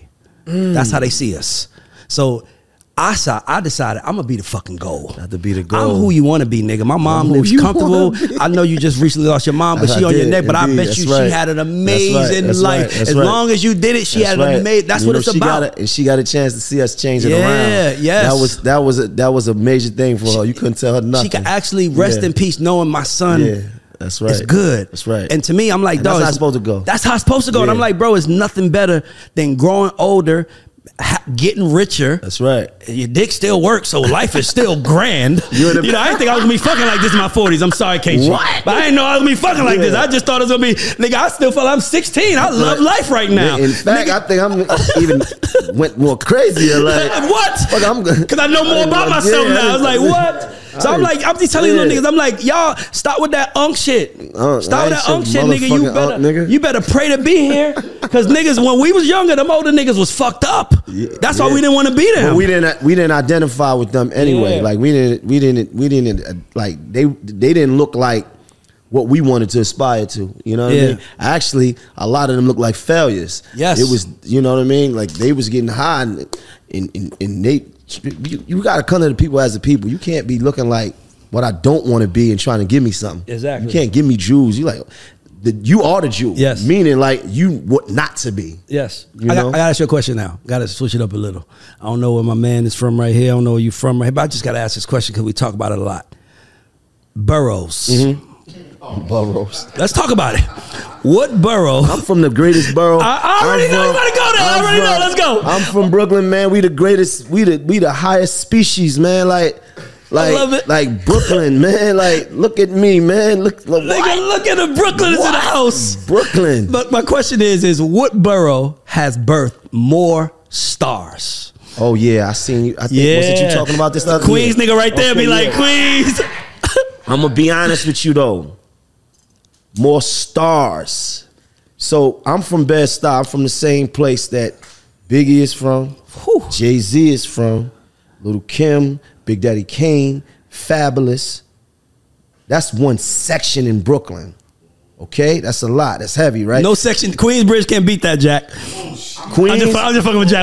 That's how they see us. So I decided I'm gonna be the fucking goal. Not to be the goal. I'm who you want to be, nigga. My mom lives comfortable. I know you just recently lost your mom, but she on your neck. But I bet you she had an amazing life. As long as you did it, she had an amazing. That's what it's about. And she got a chance to see us change it around. Yes. That was a major thing for her. You couldn't tell her nothing. She could actually rest in peace knowing my son. Yeah. That's right. It's good. That's right. And to me, I'm like, dog, that's how it's supposed to go. That's how it's supposed to go. And I'm like, bro, it's nothing better than growing older, getting richer. That's right. Your dick still works, so life is still grand. You know, I didn't think I was gonna be fucking like this in my 40s. I'm sorry, KG. What? But I didn't know I was gonna be fucking like this. I just thought it was gonna be, nigga, I still feel like I'm 16. I love life right now. In fact, I think I'm even went more crazier. Like, what? Because I know more about myself now. I was like, what? So I'm just telling you little niggas, I'm like, y'all, stop with that unk shit. Stop with that unk shit, nigga. You better pray to be here. Because niggas, when we was younger, them older niggas was fucked up. That's why we didn't want to be them. But we didn't identify with them anyway. Like we didn't like they didn't look like what we wanted to aspire to. You know what I mean? Actually, a lot of them looked like failures. Yes. It was, you know what I mean? Like they was getting high and they, you got to come to the people as the people. You can't be looking like what I don't want to be and trying to give me something. Exactly. You can't give me jewels. You like, you are the Jew. Yes. Meaning like you what not to be. Yes. I got to ask you a question now. Got to switch it up a little. I don't know where my man is from right here. I don't know where you from right here. But I just got to ask this question because we talk about it a lot. Boroughs. Mm-hmm. Boroughs. Let's talk about it. What borough? I'm from the greatest borough. I already know you want to go there. I already know. Let's go. I'm from Brooklyn, man. We the greatest. We the highest species, man. Like I love it. Like Brooklyn, man. Like look at me, man. Look at the Brooklyners in the house. Brooklyn. But my question is what borough has birthed more stars? Oh yeah, I seen you. I think wasn't you talking about this other Queens nigga right there be like Queens. I'm gonna be honest with you though. More stars. So I'm from Bed-Stuy. I'm from the same place that Biggie is from, Jay-Z is from, Little Kim, Big Daddy Kane, Fabulous. That's one section in Brooklyn. Okay, that's a lot. That's heavy, right? No section. Queensbridge can't beat that, Jack. I'm just fucking with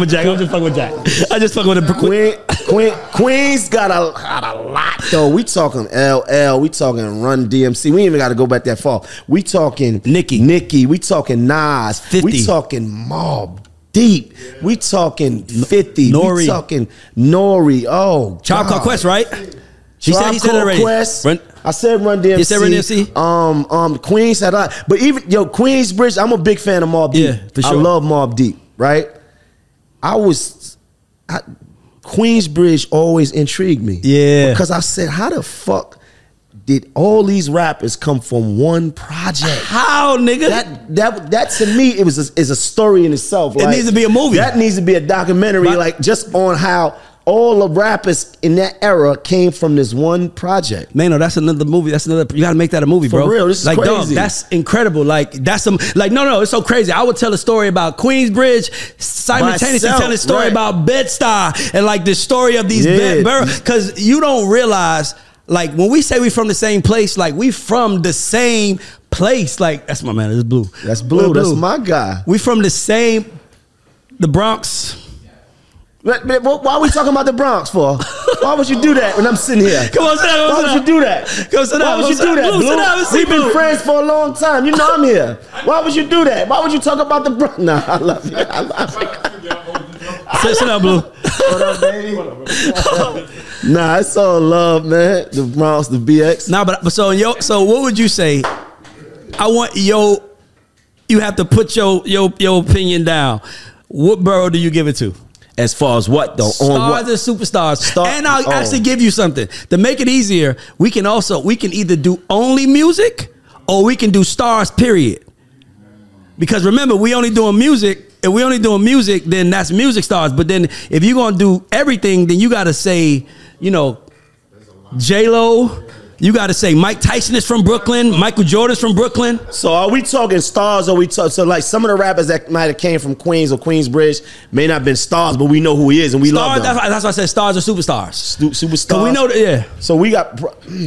Jack. Queens got a lot though. We talking LL. We talking Run DMC. We ain't even got to go back that far. We talking Nicki. We talking Nas. 50. We talking Mobb Deep. We talking 50. Nori. We talking Nori. Oh, Tribe Called Quest, right? He said it already. Quest. I said Run DMC. You said Run DMC? Queens had a lot. But even, Queensbridge, I'm a big fan of Mobb Deep. Yeah, for sure. I love Mobb Deep, right? Queensbridge always intrigued me. Yeah. Because I said, how the fuck did all these rappers come from one project? How, nigga? That to me, is a story in itself. It needs to be a movie. That needs to be a documentary, just on how all the rappers in that era came from this one project. Man, no, that's another movie. You got to make that a movie, bro. For real, this is crazy. Dog, that's incredible. No, it's so crazy. I would tell a story about Queensbridge, simultaneously telling a story about Bed-Stuy, and the story of these boroughs. Because you don't realize, when we say we from the same place, we from the same place. That's my man. It's Blue. That's Blue. That's my guy. We from the Bronx. Why are we talking about the Bronx for? Why would you do that when I'm sitting here? Come on, sit down. Why would you do that? Why would you do that, Blue? We've been friends for a long time. You know I'm here. Why would you do that? Why would you talk about the Bronx? Nah, I love you. Sit down, Blue. What up, baby? Nah, it's all love, man. The Bronx, the BX. Nah, but so what would you say? I want you have to put your opinion down. What borough do you give it to? As far as what though? Stars and superstars. And I'll actually give you something. To make it easier, we can either do only music or we can do stars, period. Because remember, we only doing music. If we only doing music, then that's music stars. But then if you're gonna do everything, then you gotta say, J-Lo. You got to say Mike Tyson is from Brooklyn. Michael Jordan's from Brooklyn. So are we talking stars or some of the rappers that might have came from Queens or Queensbridge may not have been stars, but we know who he is and we love them. That's why I said stars or superstars. Superstars. We know that, yeah. So we got,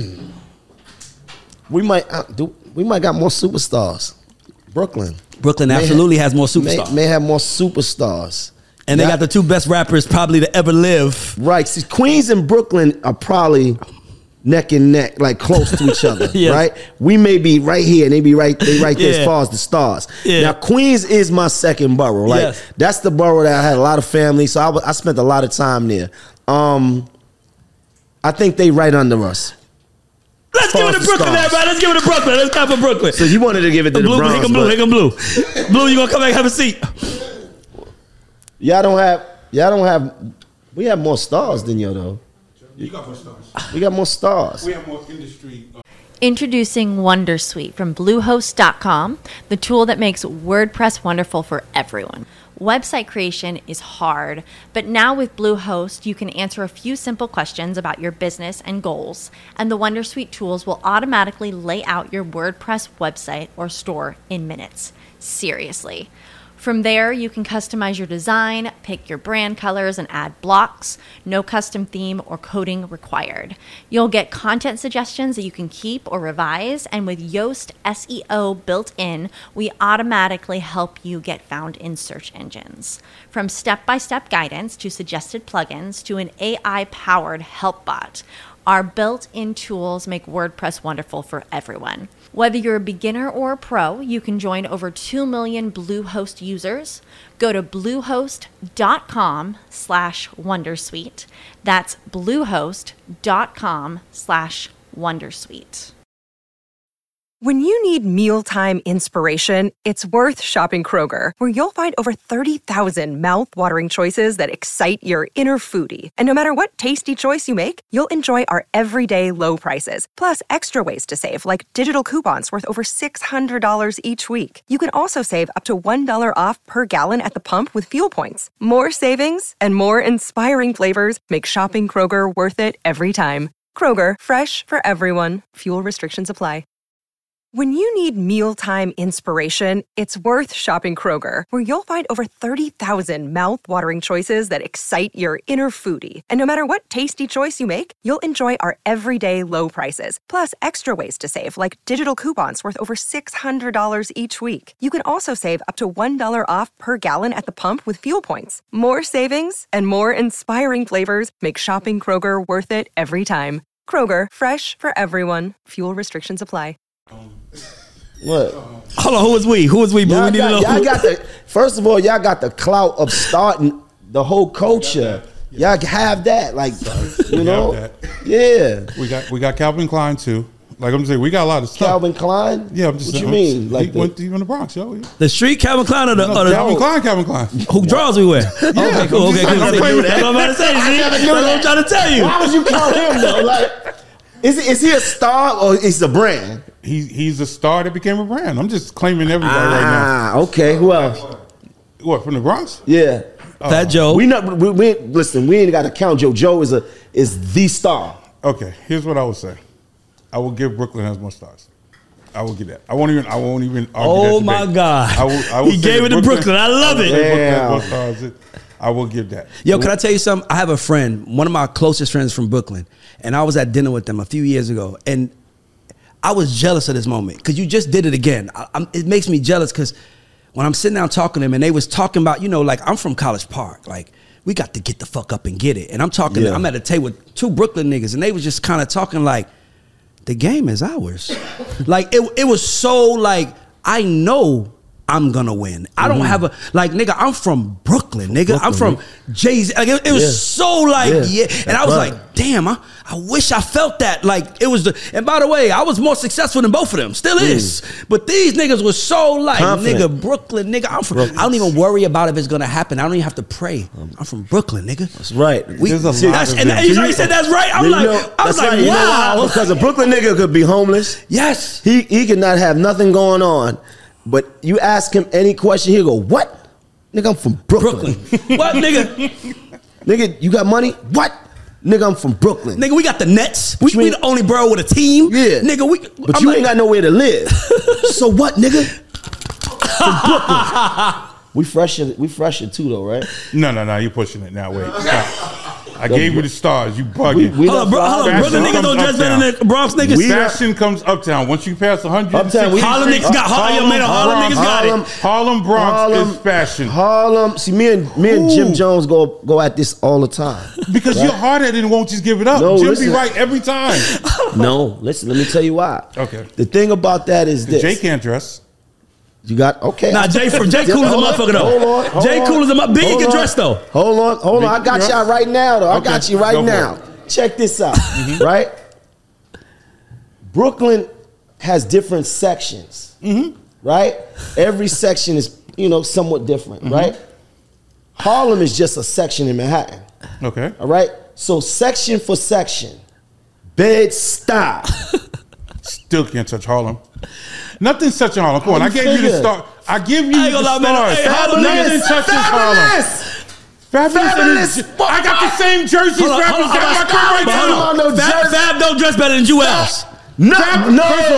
we might got more superstars. Brooklyn absolutely has more superstars. May have more superstars. And they got the two best rappers probably to ever live. Right. See, Queens and Brooklyn are probably neck and neck, like close to each other, yes. Right? We may be right here, and they right there as far as the stars. Yeah. Now, Queens is my second borough. Like, yes. That's the borough that I had a lot of family, so I spent a lot of time there. I think they right under us. Let's give it to Brooklyn, everybody. Let's give it to Brooklyn. Let's come for Brooklyn. So you wanted to give it to the Bronx. Hick 'em blue, hick 'em blue. Blue, you gonna come back and have a seat? Y'all don't have, we have more stars than you, though. You got more stars. We got more stars. We have more industry. Introducing Wondersuite from Bluehost.com, the tool that makes WordPress wonderful for everyone. Website creation is hard, but now with Bluehost, you can answer a few simple questions about your business and goals, and the Wondersuite tools will automatically lay out your WordPress website or store in minutes. Seriously. From there, you can customize your design, pick your brand colors, and add blocks. No custom theme or coding required. You'll get content suggestions that you can keep or revise, and with Yoast SEO built in, we automatically help you get found in search engines. From step-by-step guidance to suggested plugins to an AI-powered help bot, our built-in tools make WordPress wonderful for everyone. Whether you're a beginner or a pro, you can join over 2 million Bluehost users. Go to bluehost.com/wondersuite. That's bluehost.com/wondersuite. When you need mealtime inspiration, it's worth shopping Kroger, where you'll find over 30,000 mouth-watering choices that excite your inner foodie. And no matter what tasty choice you make, you'll enjoy our everyday low prices, plus extra ways to save, like digital coupons worth over $600 each week. You can also save up to $1 off per gallon at the pump with fuel points. More savings and more inspiring flavors make shopping Kroger worth it every time. Kroger, fresh for everyone. Fuel restrictions apply. When you need mealtime inspiration, it's worth shopping Kroger, where you'll find over 30,000 mouth-watering choices that excite your inner foodie. And no matter what tasty choice you make, you'll enjoy our everyday low prices, plus extra ways to save, like digital coupons worth over $600 each week. You can also save up to $1 off per gallon at the pump with fuel points. More savings and more inspiring flavors make shopping Kroger worth it every time. Kroger, fresh for everyone. Fuel restrictions apply. What? Hold on, who is we? Who is we? Y'all got the, first of all, y'all got the clout of starting the whole culture. Y'all have that, like, you know, yeah. We got Calvin Klein too. Like I'm saying, we got a lot of stuff. Calvin Klein? Yeah, I'm just. What you mean? Like he went even the Bronx, yo. The street Calvin Klein or the Calvin Klein. Who draws we wear? Yeah, okay, cool. Okay, cool. That's what I'm about to say. See, that's what I'm trying to tell you. Why would you call him though? Like, is he a star or is he a brand? He's a star that became a brand. I'm just claiming everybody right now. Ah, okay. Who else? What, from the Bronx? Yeah. Fat Joe. We listen, we ain't got to count Joe. Joe is the star. Okay, here's what I would say. I will give Brooklyn has more stars. I will give that. I won't even argue oh my God. I will he gave it to Brooklyn. I love it. I will give that. Yo, can I tell you something? I have a friend, one of my closest friends from Brooklyn, and I was at dinner with them a few years ago, and I was jealous of this moment because you just did it again. It makes me jealous because when I'm sitting down talking to them and they was talking about, you know, like I'm from College Park. Like we got to get the fuck up and get it. And I'm talking, I'm at a table with two Brooklyn niggas and they was just kind of talking like, the game is ours. Like it was so like, I know I'm gonna win. I don't have a, like, nigga, I'm from Brooklyn, nigga. I'm from Jay-Z. Like, it was so like, and I was like, damn, I wish I felt that. Like, it was and by the way, I was more successful than both of them. Still is. But these niggas were so like, nigga, Brooklyn, nigga. I'm from, I don't even worry about if it's gonna happen. I don't even have to pray. I'm from Brooklyn, nigga. That's right. And he said that's right. I'm like, I was like, wow. You know, because a Brooklyn nigga could be homeless. Yes. He could not have nothing going on. But you ask him any question, he'll go, what? Nigga, I'm from Brooklyn. What, nigga? Nigga, you got money? What? Nigga, I'm from Brooklyn. Nigga, we got the Nets. We the only borough with a team. Yeah. Nigga, But you ain't got nowhere to live. So what, nigga? From Brooklyn. We fresher too, though, right? No, you're pushing it now. Wait. I gave you the stars. You bugging. Hold on, Brooklyn niggas don't dress better than Bronx niggas. Fashion comes uptown. Once you pass 100, Harlem niggas got Harlem niggas got it. Harlem Bronx is fashion. Harlem. See, me and Jim Jones go at this all the time. Because you're hard-headed and won't just give it up. Jim be right every time. No, listen. Let me tell you why. Okay. The thing about that is this. Jay can't dress. You got okay. Nah, Jay cool as a motherfucker though. Jay cool as a motherfucker. Biggie can dress though. Hold on. I got y'all right now though. I got you right now. Check this out. Right? Brooklyn has different sections. Right? Every section is, somewhat different, right? Harlem is just a section in Manhattan. Okay. All right? So section for section. Bed-Stuy. Still can't touch Harlem. Nothing's touching Harlem. Come on, I gave you the star. I give you the stars. Nothing touches Harlem. Fabulous. I got the same jerseys. Fab don't dress better than Jewels. No. Fab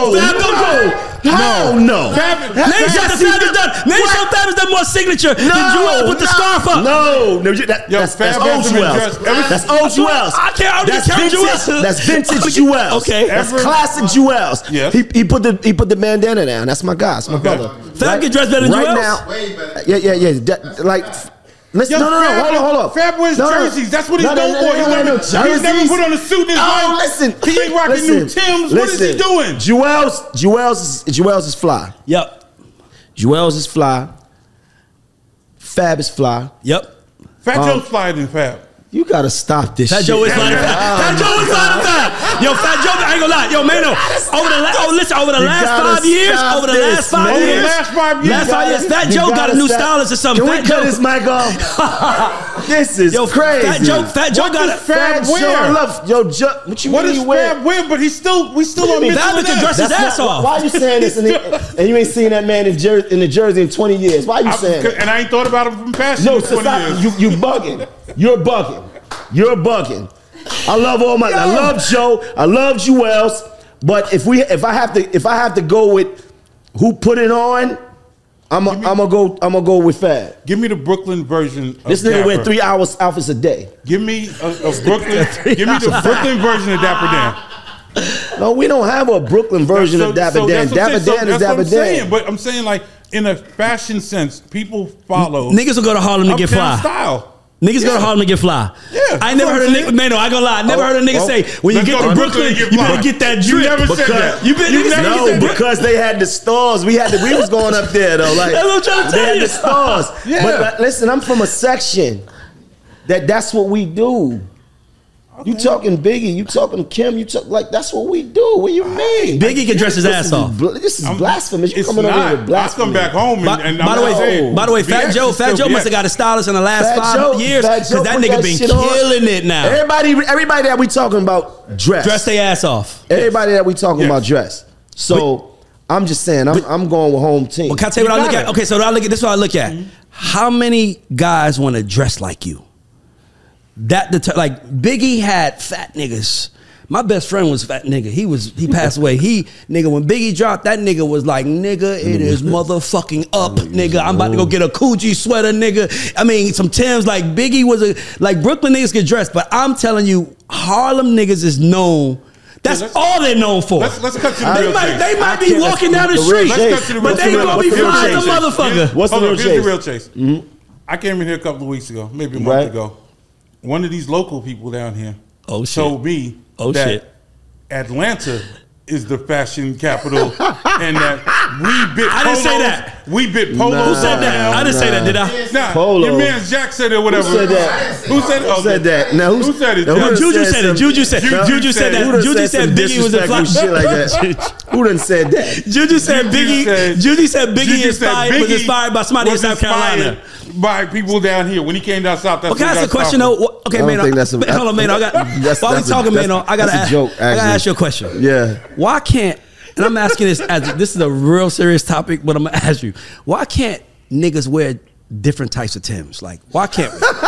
has done more signature than Jewel with the scarf up. That's old Jewels. That's old Jewels. That's vintage Jewels. Okay, that's classic Jewels. Yes. He put the bandana down. That's my guy. That's my brother. Fab can dress better than Jewels. Right now, way better. Yeah. Listen, no, hold on. Fab wears jerseys. That's what he's known for. He's never put on a suit in his life. Listen. He ain't rocking new Timbs. What is he doing? Jewels is fly. Yep. Jewels is fly. Fab is fly. Yep. Fat Joe's flyer than Fab. You gotta stop this shit. Fat Joe is fly to Fab. Fat Joe is fly to Fab. Yo, Fat Joe, I ain't gonna lie. Yo, Mano, over the last 5 years, Fat Joe got a new stylist or something. Can we cut his mic off? This is crazy. Fat Joe got a Fab wear. What you what mean is Fab wear? But we still on Mitchell. Fab can dress his ass off. Why are you saying this and you ain't seen that man in the jersey in 20 years? Why are you saying that? And I ain't thought about him from past 20 years. You bugging. You're bugging. I love Joe. I love Jewels. But if I have to go with who put it on, I'm gonna go with Fab. Give me the Brooklyn version. This nigga wear 3 hours outfits a day. Give me Brooklyn. Give me the Brooklyn version of Dapper Dan. No, we don't have a Brooklyn version of Dapper Dan. Dapper Dan is Dapper Dan. But I'm saying, like, in a fashion sense, people follow. Niggas will go to Harlem to get fly. Style. Niggas go to Harlem to get fly. Yeah, I never heard a nigga. Man, no, I ain't gonna lie. I never heard a nigga say when you get to Brooklyn, you better get that drip. You never said that. No, because they had the stores. We was going up there though. Like that's what I'm trying to tell you. The stores. Yeah. But listen, I'm from a section that's what we do. Okay. You talking Biggie, you talking Kim, that's what we do. What you mean? Biggie can dress his ass off. This is blasphemous. You coming over here with blasphemy. I come back home and by the way, Fat Joe must have got a stylist in the last 5 years because that nigga been killing it now. Everybody that we talking about dress their ass off. Everybody that we talking about dress. So I'm just saying, I'm going with home team. Well, can I tell you what I look at? Okay, so this is what I look at. How many guys want to dress like you? Like Biggie had fat niggas. My best friend was a fat nigga. He passed away. When Biggie dropped, that nigga was like, nigga, it is motherfucking up, nigga. I'm about to go get a Coogee sweater, nigga. I mean, some Timbs. Like Biggie was like Brooklyn niggas get dressed, but I'm telling you, Harlem niggas is known. That's all they're known for. Let's cut to the real chase. They might be walking down the street, but they gonna be flying the motherfucker. What's the real chase? Here's the real chase. I came in here a couple of weeks ago, maybe a month ago. One of these local people down here told me that Atlanta is the fashion capital and that we bit I didn't say that. We bit polos. Who said that? I didn't say that, did I? Nah, Polo. your man Jack said it, whatever. Who said that? Who said it? Who said that? Now, who said it? Juju said it. Juju said that. Juju said Biggie was a fly. Shit like that. Who done said that? Juju said Biggie was inspired by somebody in South Carolina. By people down here when he came down south. That's can I ask a question though? Okay, man. Hold on, man. While we talking, man, I gotta ask you a question. Yeah. Why can't? And I'm asking this as this is a real serious topic, but I'm gonna ask you: why can't niggas wear different types of Timbs? Like, why can't we?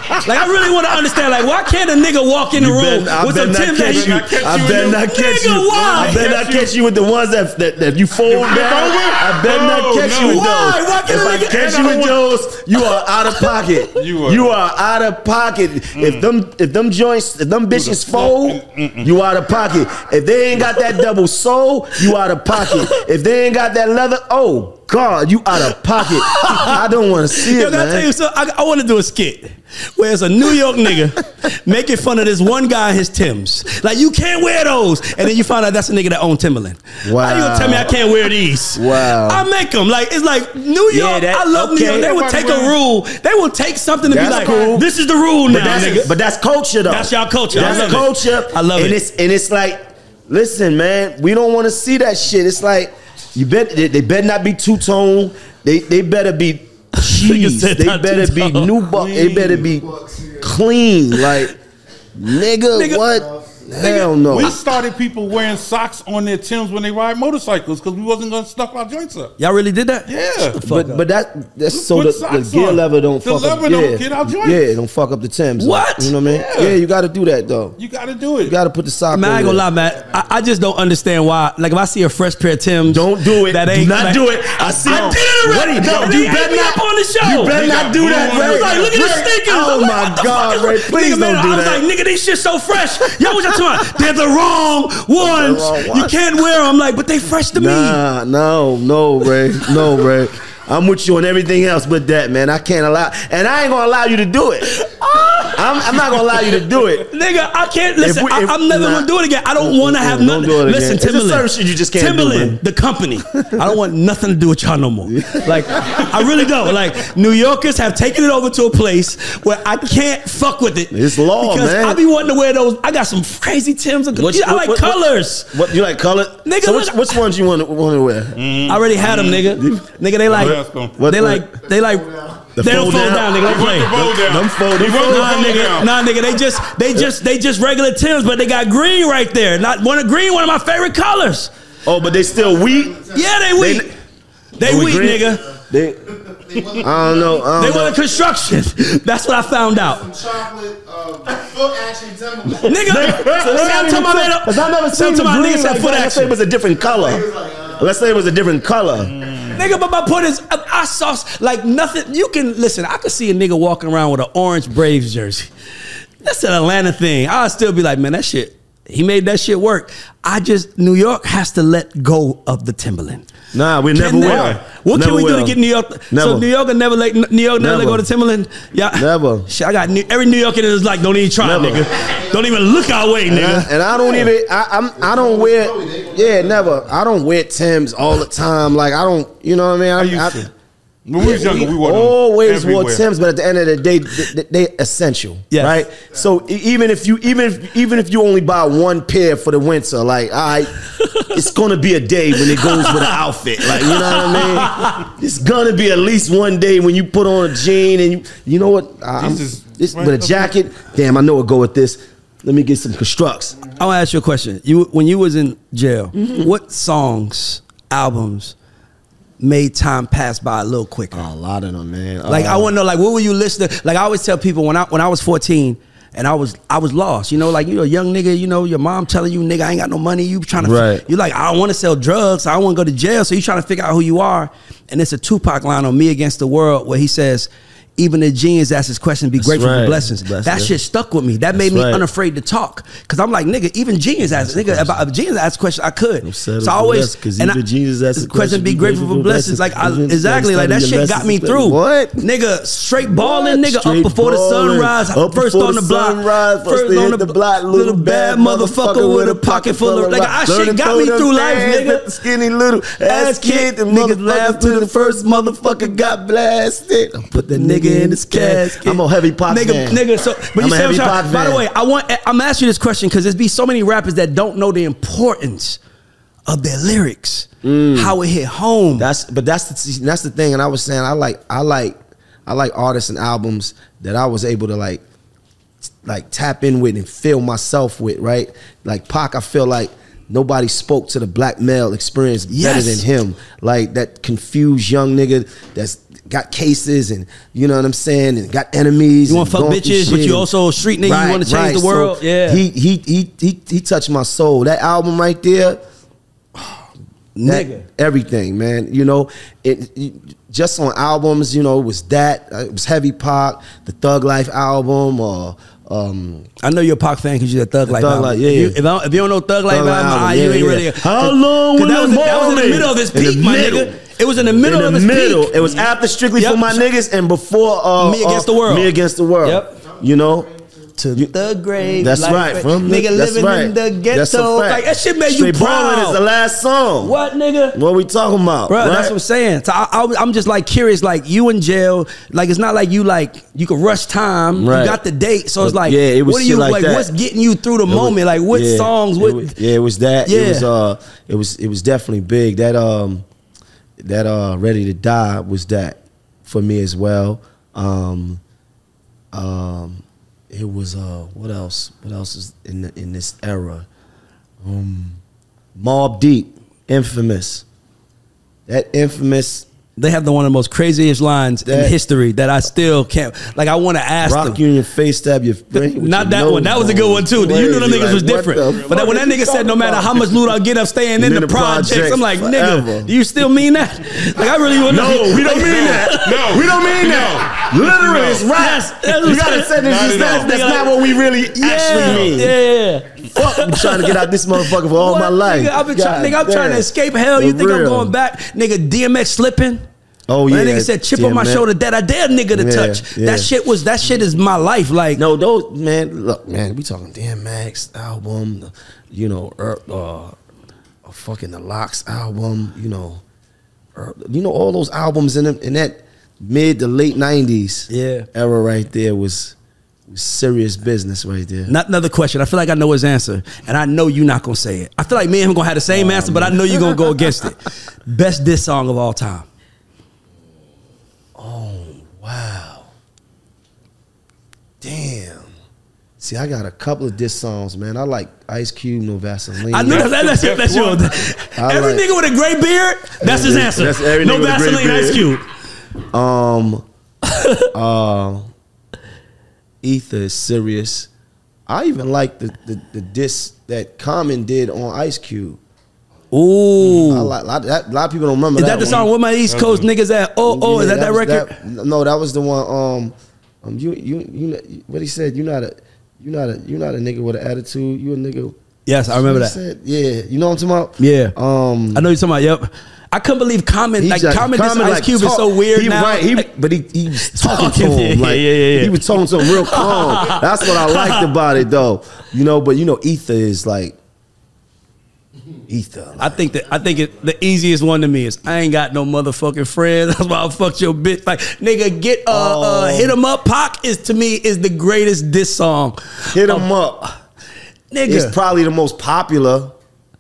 Like, I really want to understand, like, why can't a nigga walk in the room with some Tim's that I bet not catch you. I bet not catch you with the ones that you fold down. I bet not catch you with those. Why if I catch you with those, you are out of pocket. You are out of pocket. If them joints, if them bitches fold, you out of pocket. If they ain't got that double sole, you out of pocket. If they ain't got that leather, oh God, you out of pocket. I don't want to see it, man. I tell you something. I want to do a skit where it's a New York nigga making fun of this one guy in his Timbs. Like, you can't wear those. And then you find out that's a nigga that own Timberland. Wow. How you gonna tell me I can't wear these? Wow. I make them. Like, it's like New York. I love New York. They will take a rule. They will take something to be like, cool. This is the rule now, nigga. But that's culture, though. That's y'all culture. That's culture. I love it. And it's like, listen, man, we don't want to see that shit. It's like, they better not be two-tone. They better be cheese. They better be new. They better be clean. Like, nigga, what? Hell no. We started people wearing socks on their Timbs when they ride motorcycles because we wasn't gonna stuff our joints up. Y'all really did that? Yeah. But that's so the gear lever don't fuck up. Don't get our joints. Yeah, don't fuck up the Timbs. What? You know what I mean? Yeah, you got to do that though. You got to do it. You got to put the sock. Man, I ain't gonna lie, man. I just don't understand why. Like, if I see a fresh pair of Timbs, don't do it. That ain't do not do it. I see. I did it already. You better not on the show. You better not do that, Ray. Like, look at the sneakers. Oh my God, Ray! Please don't do that. I was like, nigga, these shit so fresh. Yo, what y'all talking about? They're the wrong ones. You can't wear them. I'm like, but they fresh to me. No, Ray. I'm with you on everything else but that, man. I can't allow, and I ain't gonna allow you to do it. I'm not gonna allow you to do it, nigga. I can't listen. I'm never gonna do it again. I don't want to have nothing. Listen, Timberland, shit you just can't Timberland, the company. I don't want nothing to do with y'all no more. Like, I really don't. Like, New Yorkers have taken it over to a place where I can't fuck with it. It's law, because man. I be wanting to wear those. I got some crazy Timbs. I like colors. What you like color? Nigga, so which ones you want to wear? I already had them, nigga. Nigga, they like. They don't fold down, nigga. Don't play. Nah, nigga. They just regular Timbs, but they got green right there. One of my favorite colors. Oh, but they still wheat? Yeah, they wheat. They wheat, nigga. I don't know. They want construction. That's what I found out. Some chocolate foot action Timberland. Nigga, because I never seen the green like that. Let's say it was a different color. Nigga, but my point is, I saw like nothing. You can listen. I could see a nigga walking around with an orange Braves jersey. That's an Atlanta thing. I'll still be like, man, that shit. He made that shit work. New York has to let go of the Timberland. Nah, we never will. What can we do to get New York? So New York will never let go to Timberland. Yeah, never. Shit, I got every New Yorker is like, don't even try, nigga. Don't even look our way, nigga. And I don't even. I don't wear. Yeah, never. I don't wear Timbs all the time. Like, I don't. You know what I mean? I used to. When we was younger, we always wore Timbs, but at the end of the day, they essential, right? So even if you only buy one pair for the winter, like, all right, it's gonna be a day when it goes with an outfit, like, you know what I mean? It's gonna be at least one day when you put on a jean and you know what? With a jacket, damn, I know it go with this. Let me get some constructs. I want to ask you a question. When you was in jail, what songs, albums made time pass by a little quicker? Oh, a lot of them, man. Like, I want to know, like, what were you listening? Like, I always tell people when I was 14 and I was lost, you know, like, you a young nigga, you know, your mom telling you, nigga, I ain't got no money. You trying to, you like, I don't want to sell drugs. I don't want to go to jail. So you trying to figure out who you are. And it's a Tupac line on Me Against the World where he says, even the genius asks his question, be grateful for blessings. That shit stuck with me. That made me unafraid to talk. Because I'm like, nigga, even genius asks, nigga, if genius asks a question, I could. So I always, because even genius asks a question, be grateful for blessings. Like, exactly, like that shit got me through. What? Nigga, straight balling, nigga, up before the sunrise. First on the block. First on the block, little bad motherfucker with a pocket full of, like, that shit got me through life, nigga. Skinny little ass kid, the niggas laughed to the first motherfucker got blasted. Put the nigga in his casket. I'm a heavy pop nigga. So, but you say, by the way, I'm asking you this question because there's be so many rappers that don't know the importance of their lyrics, how it hit home. That's the thing. And I was saying, I like artists and albums that I was able to like tap in with and feel myself with, right? Like Pac, I feel like nobody spoke to the black male experience better than him. Like, that confused young nigga that's got cases and you know what I'm saying, and got enemies. You want to fuck bitches, but you also a street nigga. You want to change the world. So he touched my soul. That album right there, nigga, everything, man. You know, it just on albums. You know, it was Heavy Pac, the Thug Life album, or. I know you're a Pac fan because you're a Thug Life album. Yeah. If you don't know Thug Life album, you ain't really. How long was that was in the middle of his peak, my nigga. It was in the middle of his peak. It was after Strictly for My Niggas and before Me Against the World. Me Against the World. Yep. You know. To the grave. That's right. Nigga living in the ghetto. Like that shit made you proud. Ballin' is the last song. What, nigga? What we talking about? Bro, that's what I'm saying. So I'm just like curious, like you in jail, like it's not like you could rush time. Right. You got the date. So it's like, it was what are you like that. What's getting you through the moment? Like what songs? It was that. Yeah. It was definitely big. That Ready to Die was that for me as well. It was what else? What else is in this era? Mobb Deep, Infamous. That Infamous. They have one of the most craziest lines in history that I still can't. Like I want to ask them. Rock you in your face, stab your brain. Not that one. That was a good one too. You know them niggas was different. But when that nigga said, "No matter how much loot I get, I'm staying in the projects," I'm like, "Nigga, do you still mean that?" Like I really want to. No, we don't mean that. No, we don't mean that. Literally, it's rap. You gotta say this. That's not what we really actually mean. Yeah. Fuck, I'm trying to get out this motherfucker for all my life. Nigga, I'm trying to escape hell. You think I'm going back? Nigga, DMX slipping. Oh yeah, that nigga said chip on my shoulder that I dare nigga to touch. Yeah. That shit is my life. Like no, those look, we talking DMX album, you know, fucking the Lox album, you know, all those albums in that mid to late 90s era right there was serious business right there. Not another question. I feel like I know his answer, and I know you're not gonna say it. I feel like me and him gonna have the same answer, but I know you're gonna go against it. Best diss song of all time. Oh, wow. Damn. See, I got a couple of diss songs, man. I like Ice Cube, No Vaseline. I know that's your. Every nigga with a gray beard, that's his answer. That's every no nigga Vaseline, Ice Cube. Ether is serious. I even like the diss that Common did on Ice Cube. Ooh, a lot of people don't remember. Is that the song with my East Coast niggas at? Is that record? No, that was the one. You what he said? You're not a nigga with an attitude. You a nigga. Yes, I remember that. Said, yeah, you know what I'm talking about? Yeah. I know you're talking about. Yep. I couldn't believe Common. Common Ice Cube is so weird now. Right, but he was talking to him. He was talking to him real calm. That's what I liked about it, though. You know, but Ether is like. Ether. I think the easiest one to me is I ain't got no motherfucking friends. That's why I fucked your bitch. Like nigga, get Hit 'Em Up. Pac is to me is the greatest diss song. Hit 'Em Up. Nigga, it's probably the most popular.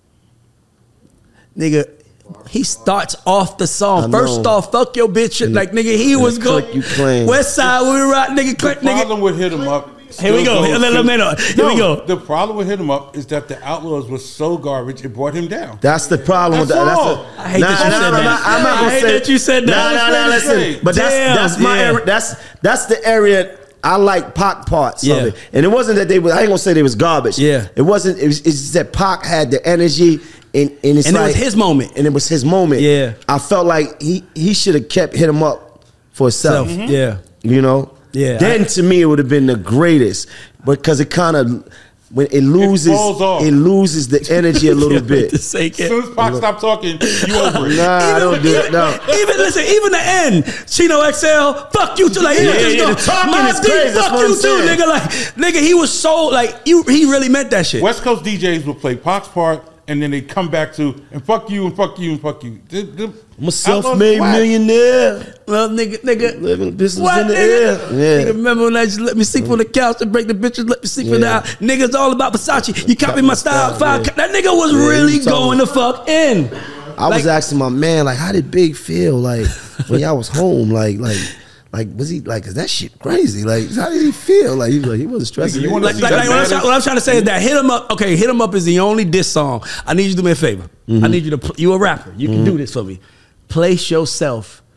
Nigga, he starts off the song. First off, fuck your bitch. Like nigga, he was good. West Side, we rock, nigga. The problem with Hit 'Em Up. Here we go. Here we go. The problem with Hit 'Em Up is that the Outlaws was so garbage it brought him down. That's the problem. That's all. I hate that you said that. I'm not gonna say that you said that. No, listen. But that's my area. That's the area. I like Pac parts of it, and it wasn't that they was. I ain't gonna say they was garbage. Yeah, it wasn't. It's just that Pac had the energy, and it's and like, it was his moment. And it was his moment. Yeah, I felt like he should have kept Hit 'Em Up for himself. Mm-hmm. Yeah, you know. Yeah. Then to me it would have been the greatest, because it kind of when it loses the energy a little bit. As soon as Pac stopped talking, you over it. Nah, I don't do that. No. Even the end, Chino XL, fuck you too. Like the talking is crazy. Fuck you too, nigga. Like nigga, he was so like he really meant that shit. West Coast DJs would play Pac's part, and then they come back to and fuck you and fuck you and fuck you. I'm a self-made millionaire. Well, nigga, living business in the air. Yeah. Nigga, remember when I just let me sleep on the couch and break the bitches, let me sleep in the house. Niggas all about Versace. You copy my style. That nigga was really going the fuck in. I was asking my man, like, how did Big feel like when y'all was home? Like was he like? Is that shit crazy? Like, how did he feel? Like he wasn't stressing. What I'm trying to say is that Hit 'Em Up. Okay, Hit 'Em Up is the only diss song. I need you to do me a favor. I need you to. You a rapper. You can do this for me. Place yourself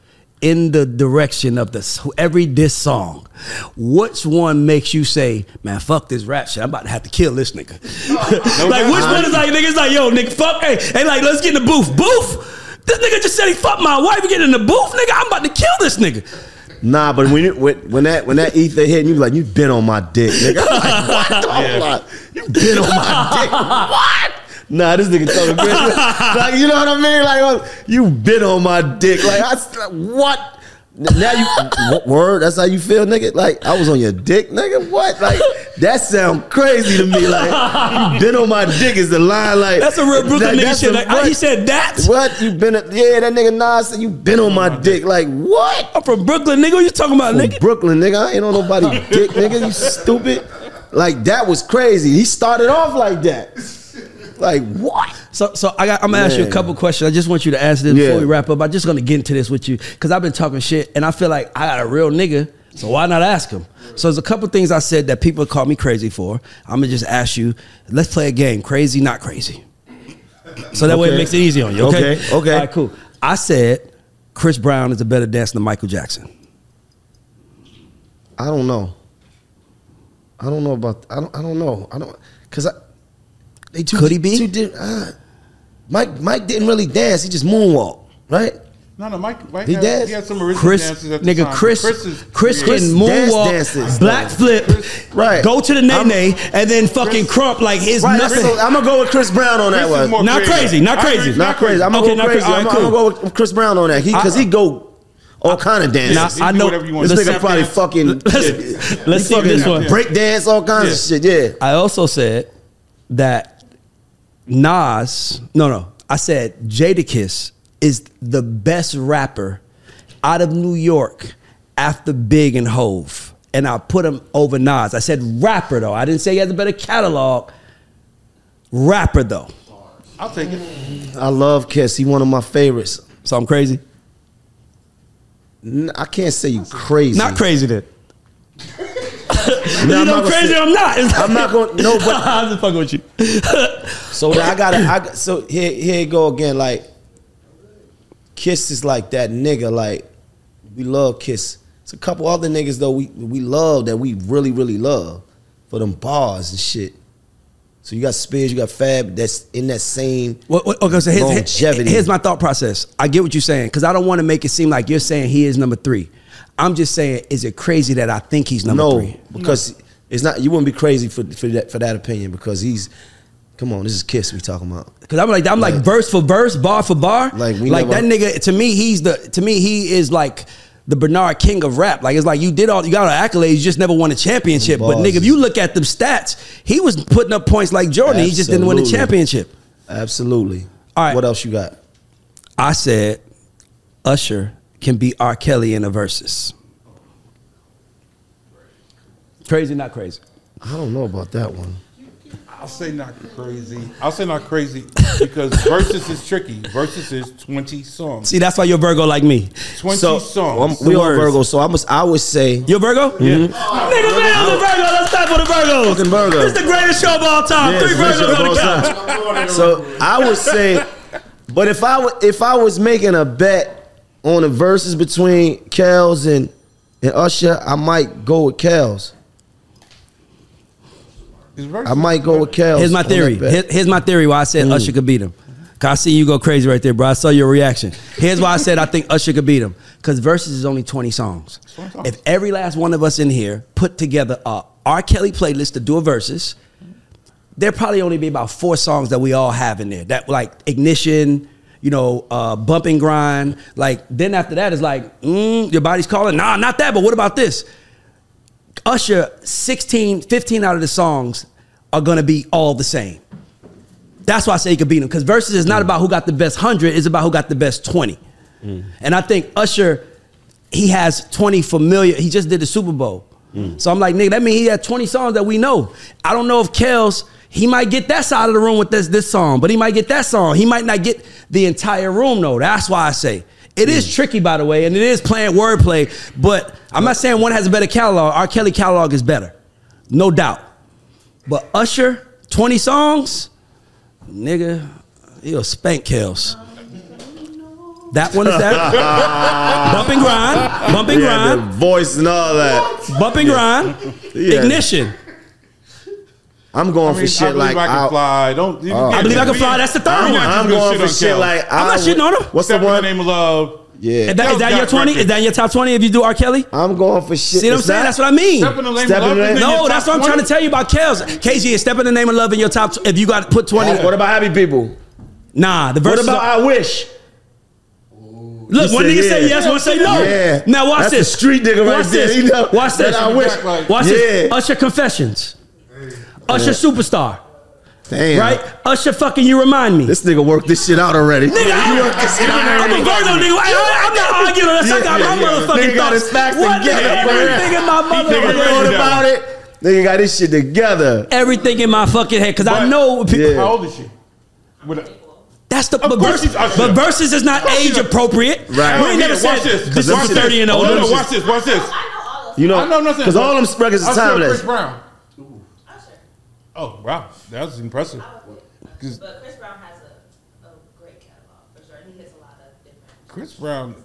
in the direction of every diss song, which one makes you say, man, fuck this rap shit, I'm about to have to kill this nigga? Like, which one is like, nigga, it's like, yo, nigga, fuck, hey, like, let's get in the booth. Booth? This nigga just said he fucked my wife, get in the booth, nigga, I'm about to kill this nigga. Nah, but when that ether hit, you be like, you been on my dick, nigga. I'm like, what? Like, you been on my dick. What? Nah, this nigga talking crazy. Like, you know what I mean? Like, you been on my dick. Like, what? Now you word? That's how you feel, nigga? Like, I was on your dick, nigga? What? Like, that sound crazy to me. Like, you been on my dick is the line. Like, that's a real Brooklyn nigga shit. Like, he said that? What? You been? Yeah, that nigga Nas said you been on my dick. Like, what? I'm from Brooklyn, nigga. What you talking about, nigga? Brooklyn, nigga. I ain't on nobody's dick, nigga. You stupid. Like, that was crazy. He started off like that. Like, what? So I'm gonna ask you a couple questions. I just want you to answer this before we wrap up. I'm just gonna get into this with you because I've been talking shit and I feel like I got a real nigga, so why not ask him? So there's a couple things I said that people call me crazy for. I'm gonna just ask you, let's play a game, crazy, not crazy. So that way it makes it easy on you, okay? Okay. All right, cool. I said Chris Brown is a better dancer than Michael Jackson. I don't know. I don't know. Because could he be? Mike didn't really dance. He just moonwalked, right? No, Mike he danced. He had some original dances at the time. Chris can moonwalk, black flip, right? Go to the nay and then fucking crump like his nothing. So I'm gonna go with Chris Brown on that one. Not crazy. I'm gonna go with Chris Brown on that because he go all kind of dances. I know this nigga probably fucking. Let's see this one. Break dance, all kinds of shit. Yeah. I also said that Nas, I said Jadakiss is the best rapper out of New York after Big and Hove. And I put him over Nas. I said rapper, though. I didn't say he has a better catalog. Rapper, though. I'll take it. I love Kiss. He one of my favorites. So I'm crazy? I can't say you crazy. Not crazy, then. No, you know crazy or I'm not. I'm not going to, no, but I'm just fucking with you. So so here you go again. Like, Kiss is like that nigga. Like, we love Kiss. It's a couple other niggas though we love that we really, really love for them bars and shit. So you got Spears, you got Fab that's in that same okay, so longevity. Here's my thought process. I get what you're saying because I don't want to make it seem like you're saying he is number 3. I'm just saying, is it crazy that I think he's number 3? No, because it's not. You wouldn't be crazy for that opinion because he's. Come on, this is Kiss we talking about. Because I'm like verse for verse, bar for bar. Like that nigga. To me, he is like the Bernard King of rap. Like, it's like you got all the accolades, you just never won a championship. But nigga, if you look at them stats, he was putting up points like Jordan. Absolutely. He just didn't win a championship. Absolutely. All right. What else you got? I said Usher can beat R. Kelly in a versus. Crazy, not crazy? I don't know about that one. I'll say not crazy because versus is tricky. Versus is 20 songs. See, that's why you're Virgo like me. 20 songs. We are Virgo, so I would say you're Virgo. Yeah. Nigga, man, I'm a Virgo. Let's start for the Virgos. Fucking Virgo. This is the greatest show of all time. 3 Virgos on the couch. So I would say, but if I was making a bet on the verses between Kels and Usher, I might go with Kels. I might go with Kels. Here's my theory. Here's my theory why I said Usher could beat him. Cause I see you go crazy right there, bro. I saw your reaction. Here's why I said I think Usher could beat him. Because verses is only 20 songs. If every last one of us in here put together a R. Kelly playlist to do a verses, there'd probably only be about 4 songs that we all have in there. That like Ignition, Bump and Grind. Like, then after that is like, your body's calling. Nah, not that, but what about this? Usher, 15 out of the songs are going to be all the same. That's why I say he could beat him. Because versus is not about who got the best 100. It's about who got the best 20. And I think Usher, he has 20 familiar. He just did the Super Bowl. So I'm like, nigga, that means he had 20 songs that we know. I don't know if Kels, he might get that side of the room with this song. But he might get that song. He might not get the entire room, though. That's why I say. It is tricky, by the way, and it is playing wordplay, but I'm not saying one has a better catalog. R. Kelly catalog is better, no doubt. But Usher, 20 songs, nigga, he'll spank Kels. That one is that. Bump and grind. Bump and grind. The voice and all that. Bump and grind. Ignition. I'm going for shit like I Can Fly. I Believe I Can Fly. That's the third one. I'm going for shit like I'm not shitting on him. What's the one? In the Name of Love. Yeah. Is that your 20? Is that your top 20 if you do R. Kelly? I'm going for shit. See what I'm saying? That's what I mean. Step in the Name of Love. No, that's what I'm trying to tell you about Kells. KG, Step in the Name of Love in your top. If you got to put 20. What about Happy People? Nah, the verse. What about I Wish? Look, one nigga say yes, one say no. Yeah. Now watch That's this. a street nigga right there. You know, watch this. I wish. Watch this. Usher Confessions. Usher Superstar. Damn. Right? Usher fucking You Remind Me. This nigga worked this shit out already. Nigga, I'm a Virgo nigga. I'm not arguing on this. I got my motherfucking got his facts together. Everything in my motherfucking head. About it. Nigga got this shit together. Everything in my fucking head. Because I know people. How old is she? That's the but verses is not age appropriate. Right. We ain't never said this is 30 and older. No, watch this. Watch this. You know, because all them records is timeless. Chris Brown. Oh wow, that was impressive. But Chris Brown has a great catalog for sure. He hits a lot of different. Chris Brown.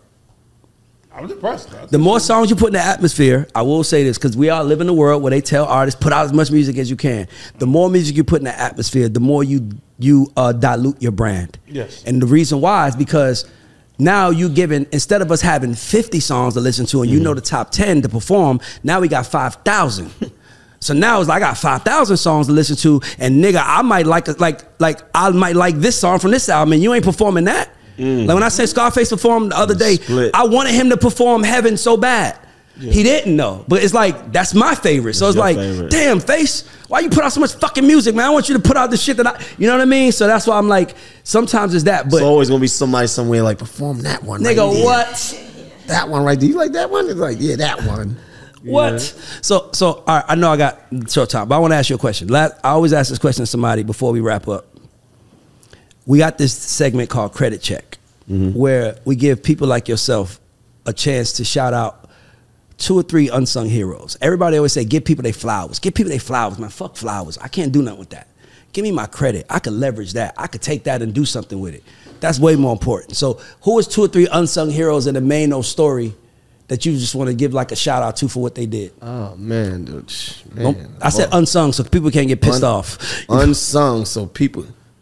I was impressed. The more songs you put in the atmosphere, I will say this, because we all live in a world where they tell artists, put out as much music as you can. The more music you put in the atmosphere, the more you dilute your brand. Yes. And the reason why is because now you giving, instead of us having 50 songs to listen to and you know the top 10 to perform, now we got 5,000. So now it's like I got 5,000 songs to listen to, and nigga, I might like I might like this song from this album, and you ain't performing that. Like when I say Scarface performed the other day, Split. I wanted him to perform Heaven so bad. Yeah. He didn't though, but it's like that's my favorite. So it's like, damn, Face, why you put out so much fucking music, man? I want you to put out the shit that you know what I mean. So that's why I'm like, sometimes it's that, but it's always gonna be somebody somewhere like perform that one, nigga. Right what? That one right there. You like that one? It's like that one. What? Yeah. So all right, I know I got short time, but I want to ask you a question. I always ask this question to somebody before we wrap up. We got this segment called Credit Check, where we give people like yourself a chance to shout out 2 or 3 unsung heroes. Everybody always say, give people their flowers. Give people their flowers, man. Fuck flowers. I can't do nothing with that. Give me my credit. I could leverage that. I could take that and do something with it. That's way more important. So who is 2 or 3 unsung heroes in the main no story that you just want to give like a shout out to for what they did? Oh man, dude. I said unsung so people can't get pissed off. Unsung so people.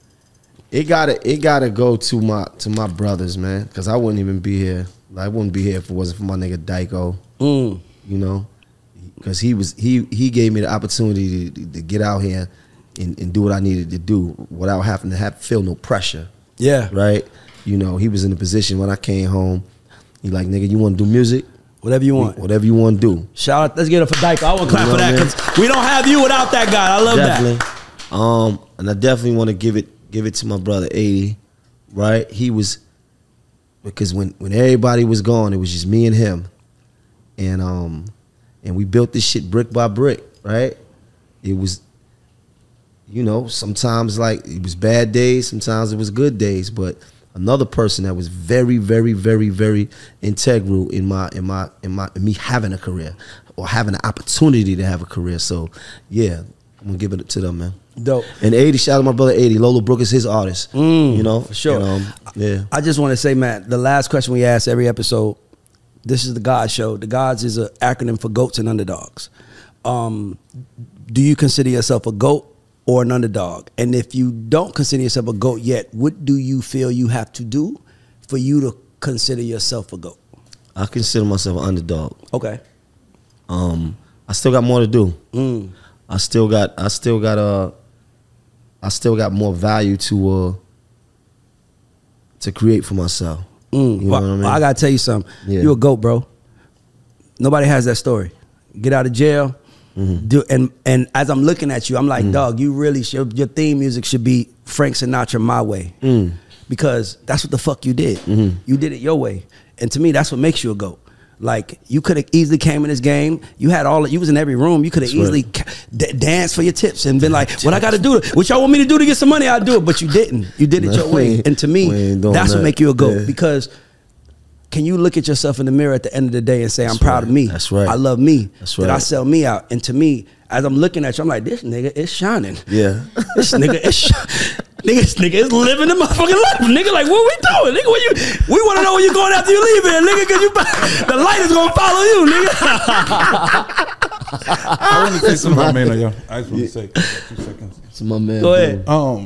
It gotta go to my brothers, man, because I wouldn't even be here. I wouldn't be here if it wasn't for my nigga Dyko. You know, because he gave me the opportunity to get out here and do what I needed to do without having to feel no pressure. Yeah, right. You know, he was in a position when I came home. He like, nigga, you want to do music? Whatever you want. Whatever you want to do. Shout out. Let's get it for Dyko. I want to clap for that because we don't have you without that guy. I love that. And I definitely want to give it to my brother 80, right? He was, because when everybody was gone, it was just me and him, and we built this shit brick by brick, right? It was, you know, sometimes like it was bad days, sometimes it was good days, but another person that was very, very, very, very integral in me having a career or having an opportunity to have a career. So yeah, I'm gonna give it to them, man. Dope. And 80, shout out to my brother 80. Lolo Brook is his artist. You know? For sure. And, yeah. I just want to say, Matt, the last question we ask every episode, this is the God Show. The Gods is an acronym for goats and underdogs. Do you consider yourself a goat or an underdog? And if you don't consider yourself a goat yet, what do you feel you have to do for you to consider yourself a goat? I consider myself an underdog. Okay. I still got more to do. I still got more value to create for myself. You know what I mean? I gotta tell you something. Yeah. You a goat, bro. Nobody has that story. Get out of jail. And as I'm looking at you, I'm like, dog, you really should. Your theme music should be Frank Sinatra My Way, because that's what the fuck you did. You did it your way, and to me, that's what makes you a goat. Like, you could have easily came in this game. You had you was in every room. You could have easily danced for your tips and been like, what I got to do? What y'all want me to do to get some money? I'll do it. But you didn't. You did it your way. And to me, that's what make you a GOAT. Yeah. Because can you look at yourself in the mirror at the end of the day and say, I'm proud of me. That's right. I love me. That's right. Did I sell me out? And to me, as I'm looking at you, I'm like, this nigga is shining. Yeah. This nigga is shining. Nigga is living the motherfucking life. Nigga, like, what we doing? Nigga, we want to know where you going after you leave here, nigga, because the light is going to follow you, nigga. I want to say something about Maino, yo. I just want to say 2 seconds. It's my man. Go ahead.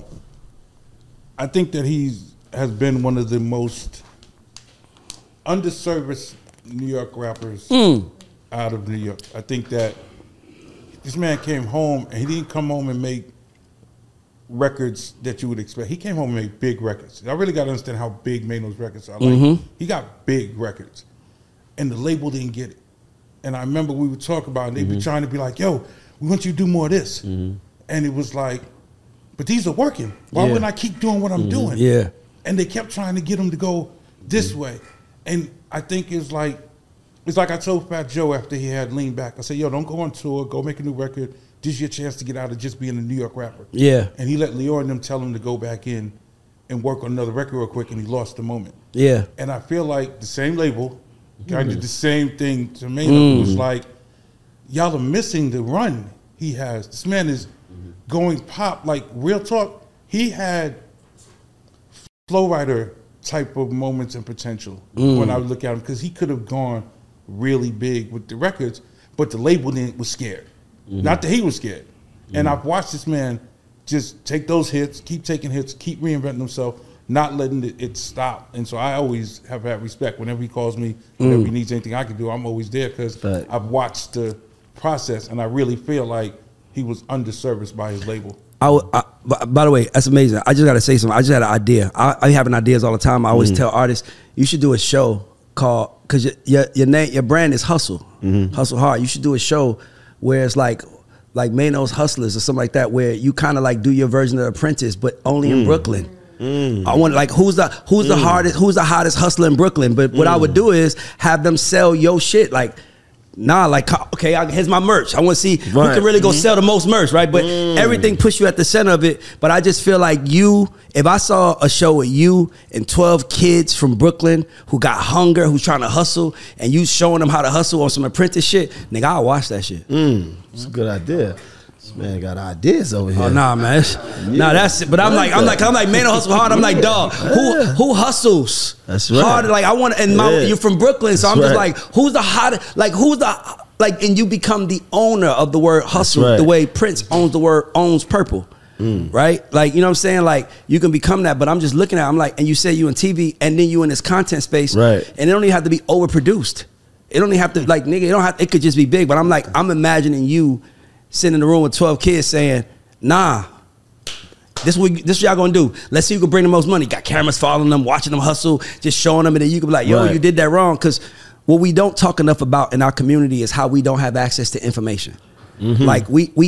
I think that has been one of the most underserviced New York rappers out of New York. I think that this man came home, and he didn't come home and make records that you would expect. He came home and made big records. I really got to understand how big Maino's records are. Like, he got big records, and the label didn't get it. And I remember we would talk about it, and they'd be trying to be like, yo, we want you to do more of this. And it was like, but these are working. Why wouldn't I keep doing what I'm doing? Yeah. And they kept trying to get him to go this way. And I think it's like I told Fat Joe after he had Lean Back. I said, yo, don't go on tour. Go make a new record. This is your chance to get out of just being a New York rapper. Yeah. And he let Lyor and them tell him to go back in and work on another record real quick, and he lost the moment. Yeah. And I feel like the same label kind of the same thing to Maino. It was like, y'all are missing the run he has. This man is going pop. Like, real talk, he had Flow Rider type of moments and potential when I look at him, because he could have gone really big with the records, but the label was scared. Not that he was scared. And I've watched this man just take those hits, keep taking hits, keep reinventing himself, not letting it stop. And so I always have had respect. Whenever he calls me, whenever he needs anything I can do, I'm always there, because I've watched the process, and I really feel like he was underserviced by his label. By the way, that's amazing. I just got to say something. I just had an idea. I have ideas all the time. I always tell artists, you should do a show called, because your brand is Hustle, Hustle Hard. You should do a show where it's like Maino's Hustlers or something like that, where you kind of like do your version of Apprentice, but only in Brooklyn. I want, like, who's the hottest hustler in Brooklyn? But what I would do is have them sell your shit, like, nah, like, okay, here's my merch. I want to see who can really go sell the most merch, right? But everything puts you at the center of it. But I just feel like if I saw a show with you and 12 kids from Brooklyn who got hunger, who's trying to hustle, and you showing them how to hustle on some Apprentice shit, nigga, I'll watch that shit. It's a good idea. This man got ideas over here. Oh nah, man. Nah, that's it. But I'm like Maino Hustle Hard. I'm like, dog, who hustles? That's right. Hard, like, I want, and you're from Brooklyn, so I'm just like, who's the hottest? Like, and you become the owner of the word hustle, the way Prince owns purple. Right? Like, you know what I'm saying? Like, you can become that, but I'm just looking at it, I'm like, and you say you in TV, and then you in this content space, right? And it don't even have to be overproduced. It don't even have to, like, nigga, it could just be big, but I'm like, I'm imagining you sitting in the room with 12 kids saying, nah, this what y'all gonna do. Let's see who can bring the most money. Got cameras following them, watching them hustle, just showing them, and then you can be like, yo, you did that wrong. Because what we don't talk enough about in our community is how we don't have access to information. Like,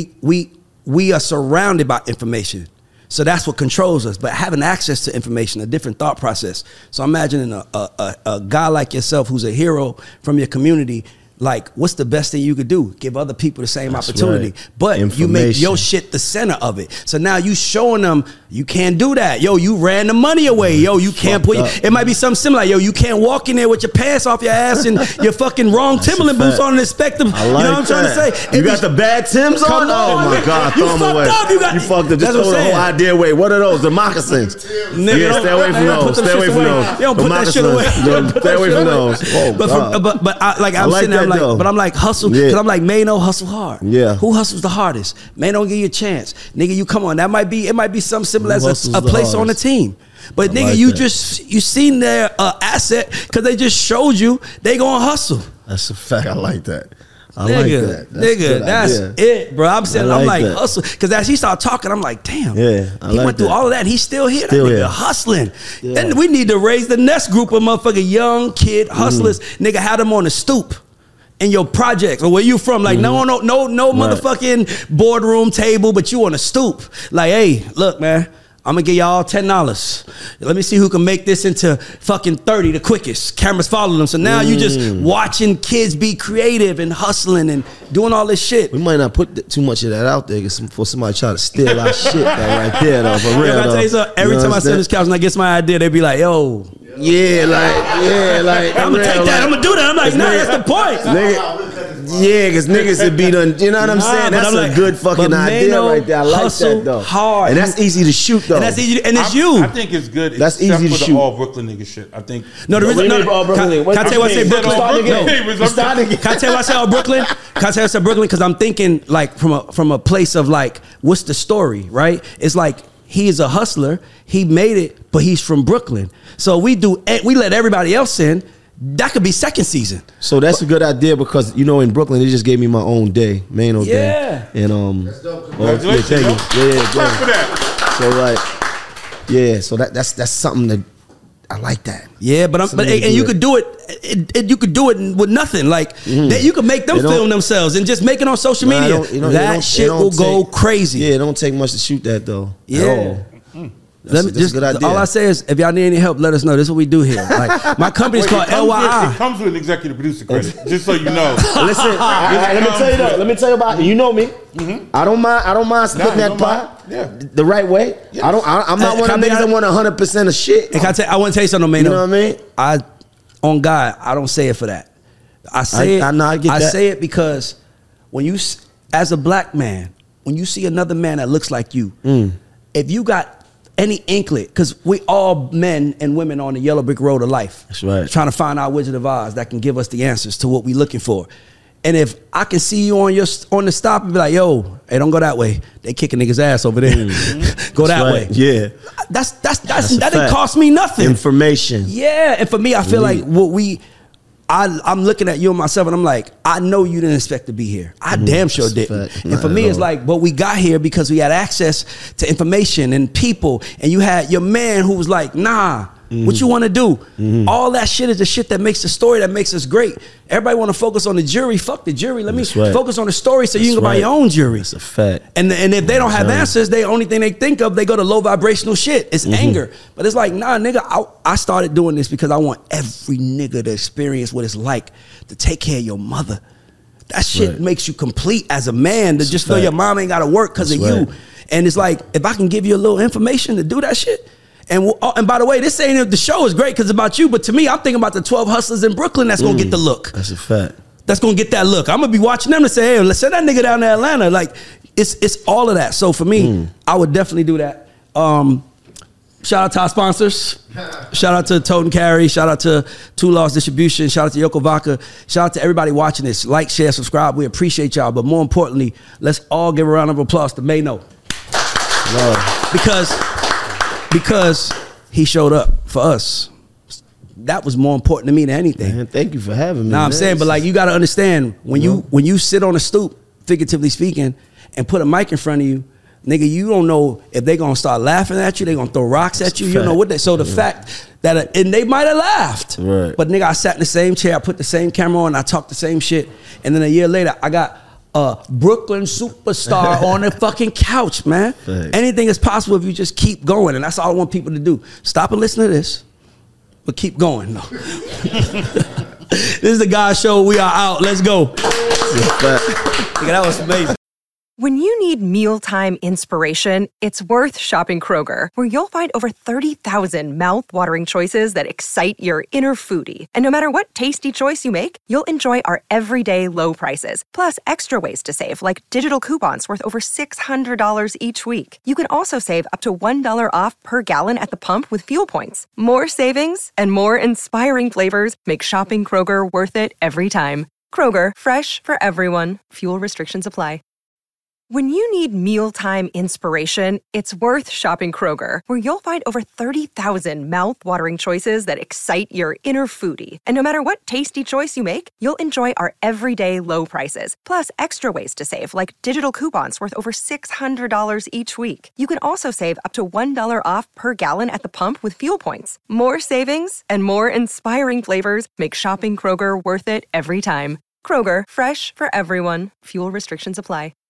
we are surrounded by information. So that's what controls us. But having access to information, a different thought process. So I'm imagining a guy like yourself who's a hero from your community. Like, what's the best thing you could do? Give other people the same opportunity. Right. But you make your shit the center of it. So now you showing them, you can't do that. Yo, you ran the money away. Yo, you can't put, it might be something similar. Yo, you can't walk in there with your pants off your ass and your fucking wrong Timberland boots on and expect them. Like, you know what I'm trying to say? You got the bad Timbs on? Oh my God, throw them away. You fucked up. Just throw the whole idea away. What are those? The moccasins. Nigga, stay away from those. Stay away from those. Yo, put that shit away. Stay away from those. But I'm sitting there, but I'm like, hustle, because I'm like, Maino Hustle Hard. Yeah. Who hustles the hardest? Maino don't give you a chance. Nigga, you come on. It might be something similar as a place on the team. But nigga, like you seen their asset because they just showed you they gonna hustle. That's a fact. I like that. That's it, bro. I'm saying, I'm like, hustle. Because as he started talking, I'm like, damn. Yeah, he went through all of that. He's still here. That nigga hustling. Yeah. Then we need to raise the next group of motherfucking young kid hustlers. Nigga, had them on the stoop in your projects or where you from. Like, no motherfucking boardroom table, but you on a stoop. Like, hey, look, man, I'm gonna give y'all $10. Let me see who can make this into fucking 30 the quickest. Cameras follow them. So now you just watching kids be creative and hustling and doing all this shit. We might not put too much of that out there before somebody try to steal our shit right there, though. For real, I tell you something, every time I sit on this couch and I get my idea, they be like, yo. Yeah, like I'm gonna take that. I'm gonna do that. I'm like, nah, that's the point. Yeah, because niggas would be done. You know what I'm saying? That's a good fucking idea right there. I like that though. Hard. And that's easy to shoot though. And that's easy. And it's you. I think it's good. That's easy to shoot. All Brooklyn nigga shit. I think. No, the reason. Can I tell you why I say Brooklyn? Can I tell you why I say all Brooklyn? Can I tell you why I say Brooklyn? Because I'm thinking like from a place of like, what's the story, right? It's like he is a hustler. He made it, but he's from Brooklyn. So we let everybody else in. That could be second season. So that's a good idea because in Brooklyn they just gave me my own day, Mano day. And that's dope. Congratulations. Thank you. Yeah. For that. So so that's something that I like that. Yeah, but you could do it. You could do it with nothing. Like you could make them film themselves and just make it on social media. That shit will go crazy. Yeah, it don't take much to shoot that though. Yeah. That's a good idea. All I say is, if y'all need any help, let us know. This is what we do here. Like my company's called LYI. It comes with an executive producer credit, just so you know. Listen, let me tell you though. Let me tell you about it. You know me. Mm-hmm. I don't mind splitting that pot the right way. Yes. I'm not one of the niggas that want 100% of shit. I want to tell you something, man. You know what I mean? On God, I don't say it for that. I say it because when you, as a black man, when you see another man that looks like you, if you got any inkling, because we all men and women on the yellow brick road of life. That's right. Trying to find our Wizard of Oz that can give us the answers to what we're looking for. And if I can see you on the stop and be like, yo, hey, don't go that way. They kicking niggas ass over there. Go that way. Yeah. That didn't cost me nothing. Information. Yeah. And for me, I feel like I'm looking at you and myself and I'm like, I know you didn't expect to be here. I damn sure didn't. And for me, it's like, but we got here because we had access to information and people. And you had your man who was like, nah, what you want to do? All that shit is the shit that makes the story, that makes us great. Everybody want to focus on the jury. Fuck the jury. Let me focus on the story so you can go buy your own jury. That's a fact. And if they don't have answers, the only thing they think of, they go to low vibrational shit. It's anger. But it's like, nah, nigga, I started doing this because I want every nigga to experience what it's like to take care of your mother. That shit makes you complete as a man, to just feel your mom ain't got to work because of you. And it's like, if I can give you a little information to do that shit. And by the way, this ain't the show is great because it's about you, but to me, I'm thinking about the 12 hustlers in Brooklyn that's gonna get the look. That's a fact. That's gonna get that look. I'm gonna be watching them to say, hey, let's send that nigga down to Atlanta. Like it's all of that. So for me, I would definitely do that. Shout out to our sponsors. Shout out to Tote and Carry. Shout out to Two Lost Distribution. Shout out to Yoko Vodka. Shout out to everybody watching this. Like, share, subscribe. We appreciate y'all. But more importantly, let's all give a round of applause to Mano. Because he showed up for us. That was more important to me than anything. Man, thank you for having me. I'm saying, but like you got to understand when you sit on a stoop, figuratively speaking, and put a mic in front of you, nigga, you don't know if they gonna start laughing at you, they gonna throw rocks at you. You don't know what they. So the fact that and they might have laughed, but nigga, I sat in the same chair, I put the same camera on, I talked the same shit, and then a year later, I got a Brooklyn superstar on the fucking couch, man. Thanks. Anything is possible if you just keep going, and that's all I want people to do. Stop and listen to this, but keep going. No. This is the Guy Show. We are out. Let's go. Nigga, that was amazing. When you need mealtime inspiration, it's worth shopping Kroger, where you'll find over 30,000 mouth-watering choices that excite your inner foodie. And no matter what tasty choice you make, you'll enjoy our everyday low prices, plus extra ways to save, like digital coupons worth over $600 each week. You can also save up to $1 off per gallon at the pump with fuel points. More savings and more inspiring flavors make shopping Kroger worth it every time. Kroger, fresh for everyone. Fuel restrictions apply. When you need mealtime inspiration, it's worth shopping Kroger, where you'll find over 30,000 mouth-watering choices that excite your inner foodie. And no matter what tasty choice you make, you'll enjoy our everyday low prices, plus extra ways to save, like digital coupons worth over $600 each week. You can also save up to $1 off per gallon at the pump with fuel points. More savings and more inspiring flavors make shopping Kroger worth it every time. Kroger, fresh for everyone. Fuel restrictions apply.